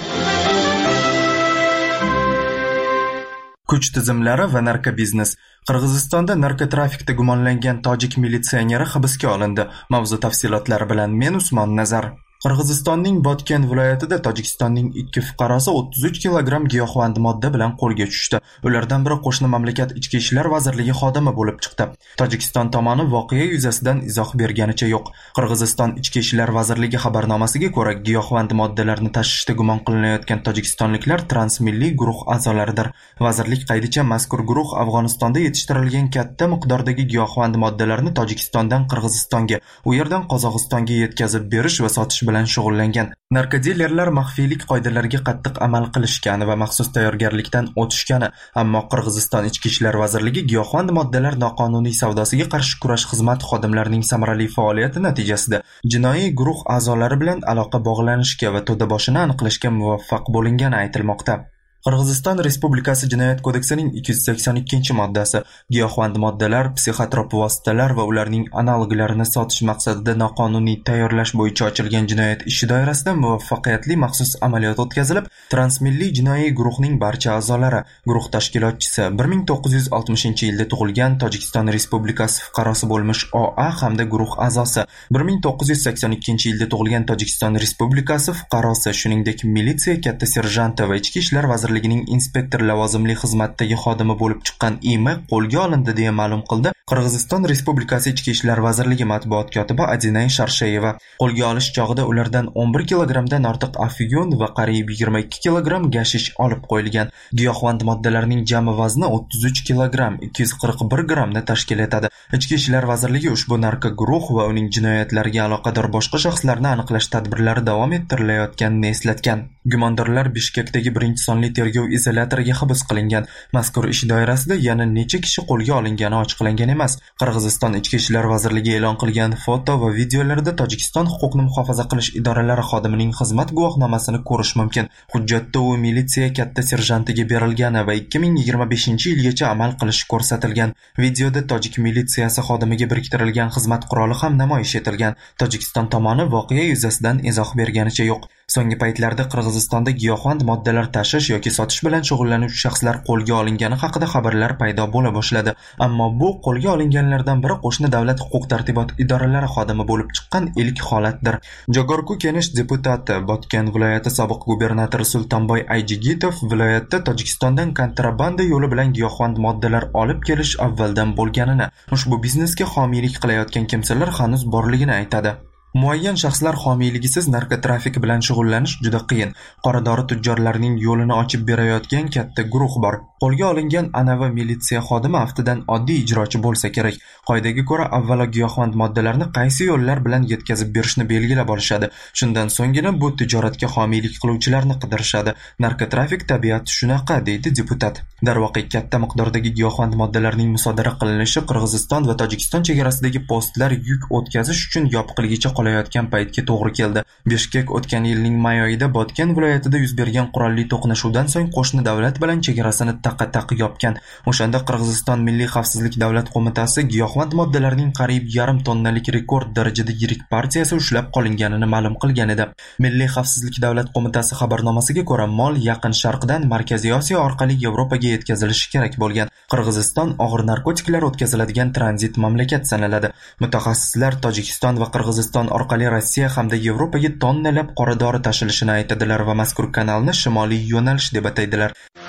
Speaker 1: Kuch tizimlari va narkobiznes. Qirg'izistonda narkotrafikda gumonlangan tojik militsioneri hibsga olindi. Mavzu tafsilotlari bilan men Usmon Nazar. Qirg'izistonning Botken viloyatida Tojikistonning ikki fuqarosi o'ttiz uch kilogramm giyohvand modda bilan qo'lga tushdi. Ulardan biri qo'shni mamlakat ichki ishlar vazirligi xodimi bo'lib chiqdi. Tojikiston tomoni voqea yuzasidan izoh berganicha yo'q. Qirg'iziston ichki ishlar vazirligi xabarnomasiga ko'ra, giyohvand moddalarni tashishda gumon qilinayotgan tojikistonliklar transmilliy guruh a'zolaridir. Vazirlik qaydicha mazkur guruh Afg'onistonda yetishtirilgan katta miqdordagi giyohvand moddalarni Tojikistondan Qirg'izistonga, u yerdan Qozog'istonga yetkazib berish va sotish bilan shug'ullangan. Narkodilerlar maxfiylik qoidalariga qattiq amal qilishgan va maxsus tayyorgarlikdan o'tishgani, ammo Qirg'iziston ichki ishlar vazirligi giyohvand moddalar noqonuniy savdosiga qarshi kurash xizmati xodimlarining samarali faoliyati natijasida jinoiy guruh a'zolari bilan aloqa bog'lanishga va to'daboshini aniqlashga muvaffaq bo'lingani aytilmoqda. Qirg'iziston Respublikasi Jinoyat kodeksining ikki yuz sakson ikkinchi moddasi giyohvand moddalar, psixotrop vositalar va ularning analoglarini sotish maqsadida noqonuniy tayyorlash bo'yicha ochilgan jinoyat ishi doirasida muvaffaqiyatli maxsus amaliyot o'tkazilib, transmilliy jinoiy guruhning barcha a'zolari, guruh tashkilotchisi, bir ming to'qqiz yuz oltmishinchi yilda tug'ilgan Tojikiston Respublikasi fuqarosi bo'lmish O A hamda guruh a'zosi, bir ming to'qqiz yuz sakson ikkinchi yilda tug'ilgan Tojikiston Respublikasi fuqarosi, shuningdek militsiya katta serjanti va ichki ishlar vazirligi ligining inspektor lavozimli xizmatdagi xodimi bo'lib chiqqan I M qo'lga olindi deya ma'lum qildi Qirg'iziston Respublikasi Ichki ishlar vazirligi matbuot kotibi Adinay Sharshayeva. Qo'lga olish chog'ida ulardan o'n bir kilogrammdan ortiq afyun va qariyb yigirma ikki kilogramm gashish olib qo'yilgan. Giyohvand moddalarning jami vazni o'ttiz uch kilogramm ikki yuz qirq bir grammni tashkil etadi. Ichki ishlar vazirligi ushbu narko guruh va uning jinoyatlariga aloqador boshqa shaxslarni aniqlash tadbirlari davom ettirilayotganini eslatgan. Gumondorlar Bishkekdagi birinchi sonli tergov izolyatoriga hibs qilingan. Mazkur ish doirasida yana necha kishi qo'lga olingani ochiqlangan emas. Qirg'iziston Ichki ishlar vazirligi e'lon qilgan foto va videolarda Tojikiston huquqni muhofaza qilish idoralari xodimining xizmat guvohnomasini ko'rish mumkin. Hujjatda u militsiya katta serjantiga berilgani va ikki ming yigirma beshinchi yilgacha amal qilishi ko'rsatilgan. Videoda tojik militsiyasi xodimiga biriktirilgan xizmat quroli ham namoyish etilgan. Tojikiston tomoni voqea yuzasidan izoh berganicha yo'q. So'nggi paytlarda Qirg'izistonda giyohvand moddalar tashish yoki sotish bilan shug'ullanuvchi shaxslar qo'lga olingani haqida xabarlar paydo bo'la boshladi. Ammo bu qo'lga olinganlardan biri qo'shni davlat huquq-tartibot idoralari xodimi bo'lib chiqqan ilk holatdir. Jogorku Kenish deputati, Botken viloyati sobiq gubernatori Sultonboy Ayjigitov viloyatda Tojikistondan kontrabanda yo'li bilan giyohvand moddalar olib kelish avvaldan bo'lganini, ushbu biznesga homiylik qilayotgan kimsalar hanuz borligini aytadi. Muayyan shaxslar homiyligisiz narkotrafik bilan shug'ullanish juda qiyin. Qoradori tujjorlarining yo'lini ochib berayotgan katta guruh bor. Qo'lga olingan anavi militsiya xodimi aftidan oddiy ijrochi bo'lsa kerak. Qoidaga ko'ra avvalo giyohvand moddalarni qaysi yo'llar bilan yetkazib berishni belgilab olishadi. Shundan so'nggina bu tijoratga homiylik qiluvchilarni qidirishadi. Narkotrafik tabiati shunaqa, deydi deputat. Darvoqe katta miqdordagi giyohvand moddalarning musodara qilinishi Qirg'iziston va Tojikiston chegarasidagi postlar yuk o'tkazish uchun yopiqligicha qolayotgan paytga to'g'ri keldi. Bishkek o'tgan yilning may oyida Botken viloyatida yuz bergan qurolli to'qnashuvdan so'ng qo'shni davlat bilan chegarasini taqa-taq yopgan. O'shanda Qirg'iziston Milliy xavfsizlik davlat qo'mitasi giyohvand moddalarning qariyb yarim tonnalik rekord darajada yirik partiyasi ushlab qolinganini ma'lum qilgan edi. Milliy xavfsizlik davlat qo'mitasi xabarnomasiga ko'ra, mol Yaqin Sharqdan Markaziy Osiyo orqali Yevropaga yetkazilishi kerak bo'lgan. Qirg'iziston og'ir narkotiklar o'tkaziladigan tranzit mamlakat sanaladi. Mutaxassislar Tojikiston va Qirg'iziston orqali Rossiya hamda Yevropaga tonnalab qora dori tashilishini aytadilar va mazkur kanalni shimoliy yo'nalish deb ataydilar.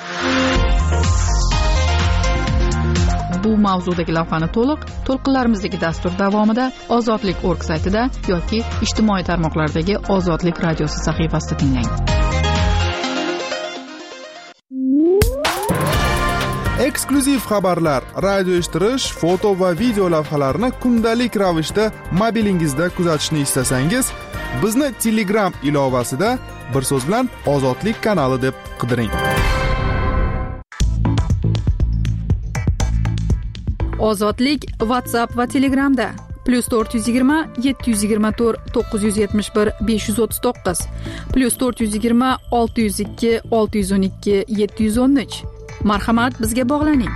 Speaker 2: Bu mavzudagi lavhani to'liq to'lqinlarimizdagi dastur davomida ozodlik org saytida yoki ijtimoiy tarmoqlardagi Ozodlik radiosi sahifasida tinglang.
Speaker 6: Eksklyuziv xabarlar, radio eshittirish, foto va video lavhalarni kundalik ravishda mobilingizda kuzatishni istasangiz, bizni Telegram ilovasida bir so'z bilan Ozodlik kanali deb qidiring.
Speaker 2: Ozodlik WhatsApp va Telegramda plus to'rt yuz yigirma yetti yuz yigirma to'rt to'qqiz yuz yetmish bir besh yuz o'ttiz to'qqiz plus to'rt yuz yigirma olti yuz ikki olti yuz o'n ikki yetti yuz o'n uch. Marhamat, bizga bog'laning.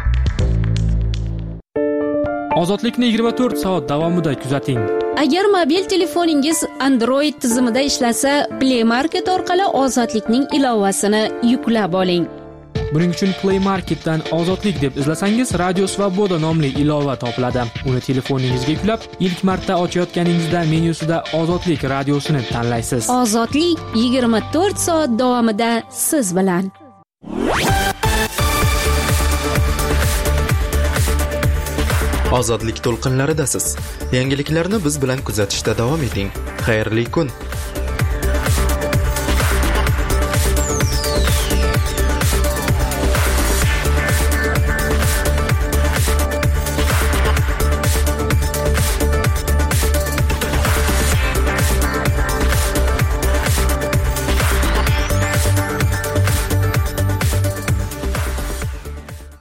Speaker 3: Ozodlikni yigirma to'rt soat davomida kuzating.
Speaker 4: Agar mobil telefoningiz Android tizimida ishlasa, Play Market orqali Ozodlikning ilovasini yuklab oling.
Speaker 3: Buning uchun Play Marketdan Ozodlik deb izlasangiz, Radio Svoboda nomli ilova topiladi. Uni telefoningizga yuklab, ilk marta ochayotganingizda menyusida Ozodlik radiosini tanlaysiz.
Speaker 4: Ozodlik yigirma to'rt soat davomida siz bilan.
Speaker 1: Ozodlik to'lqinlaridasiz. Yangiliklarni biz bilan kuzatishda davom eting. Xayrli kun.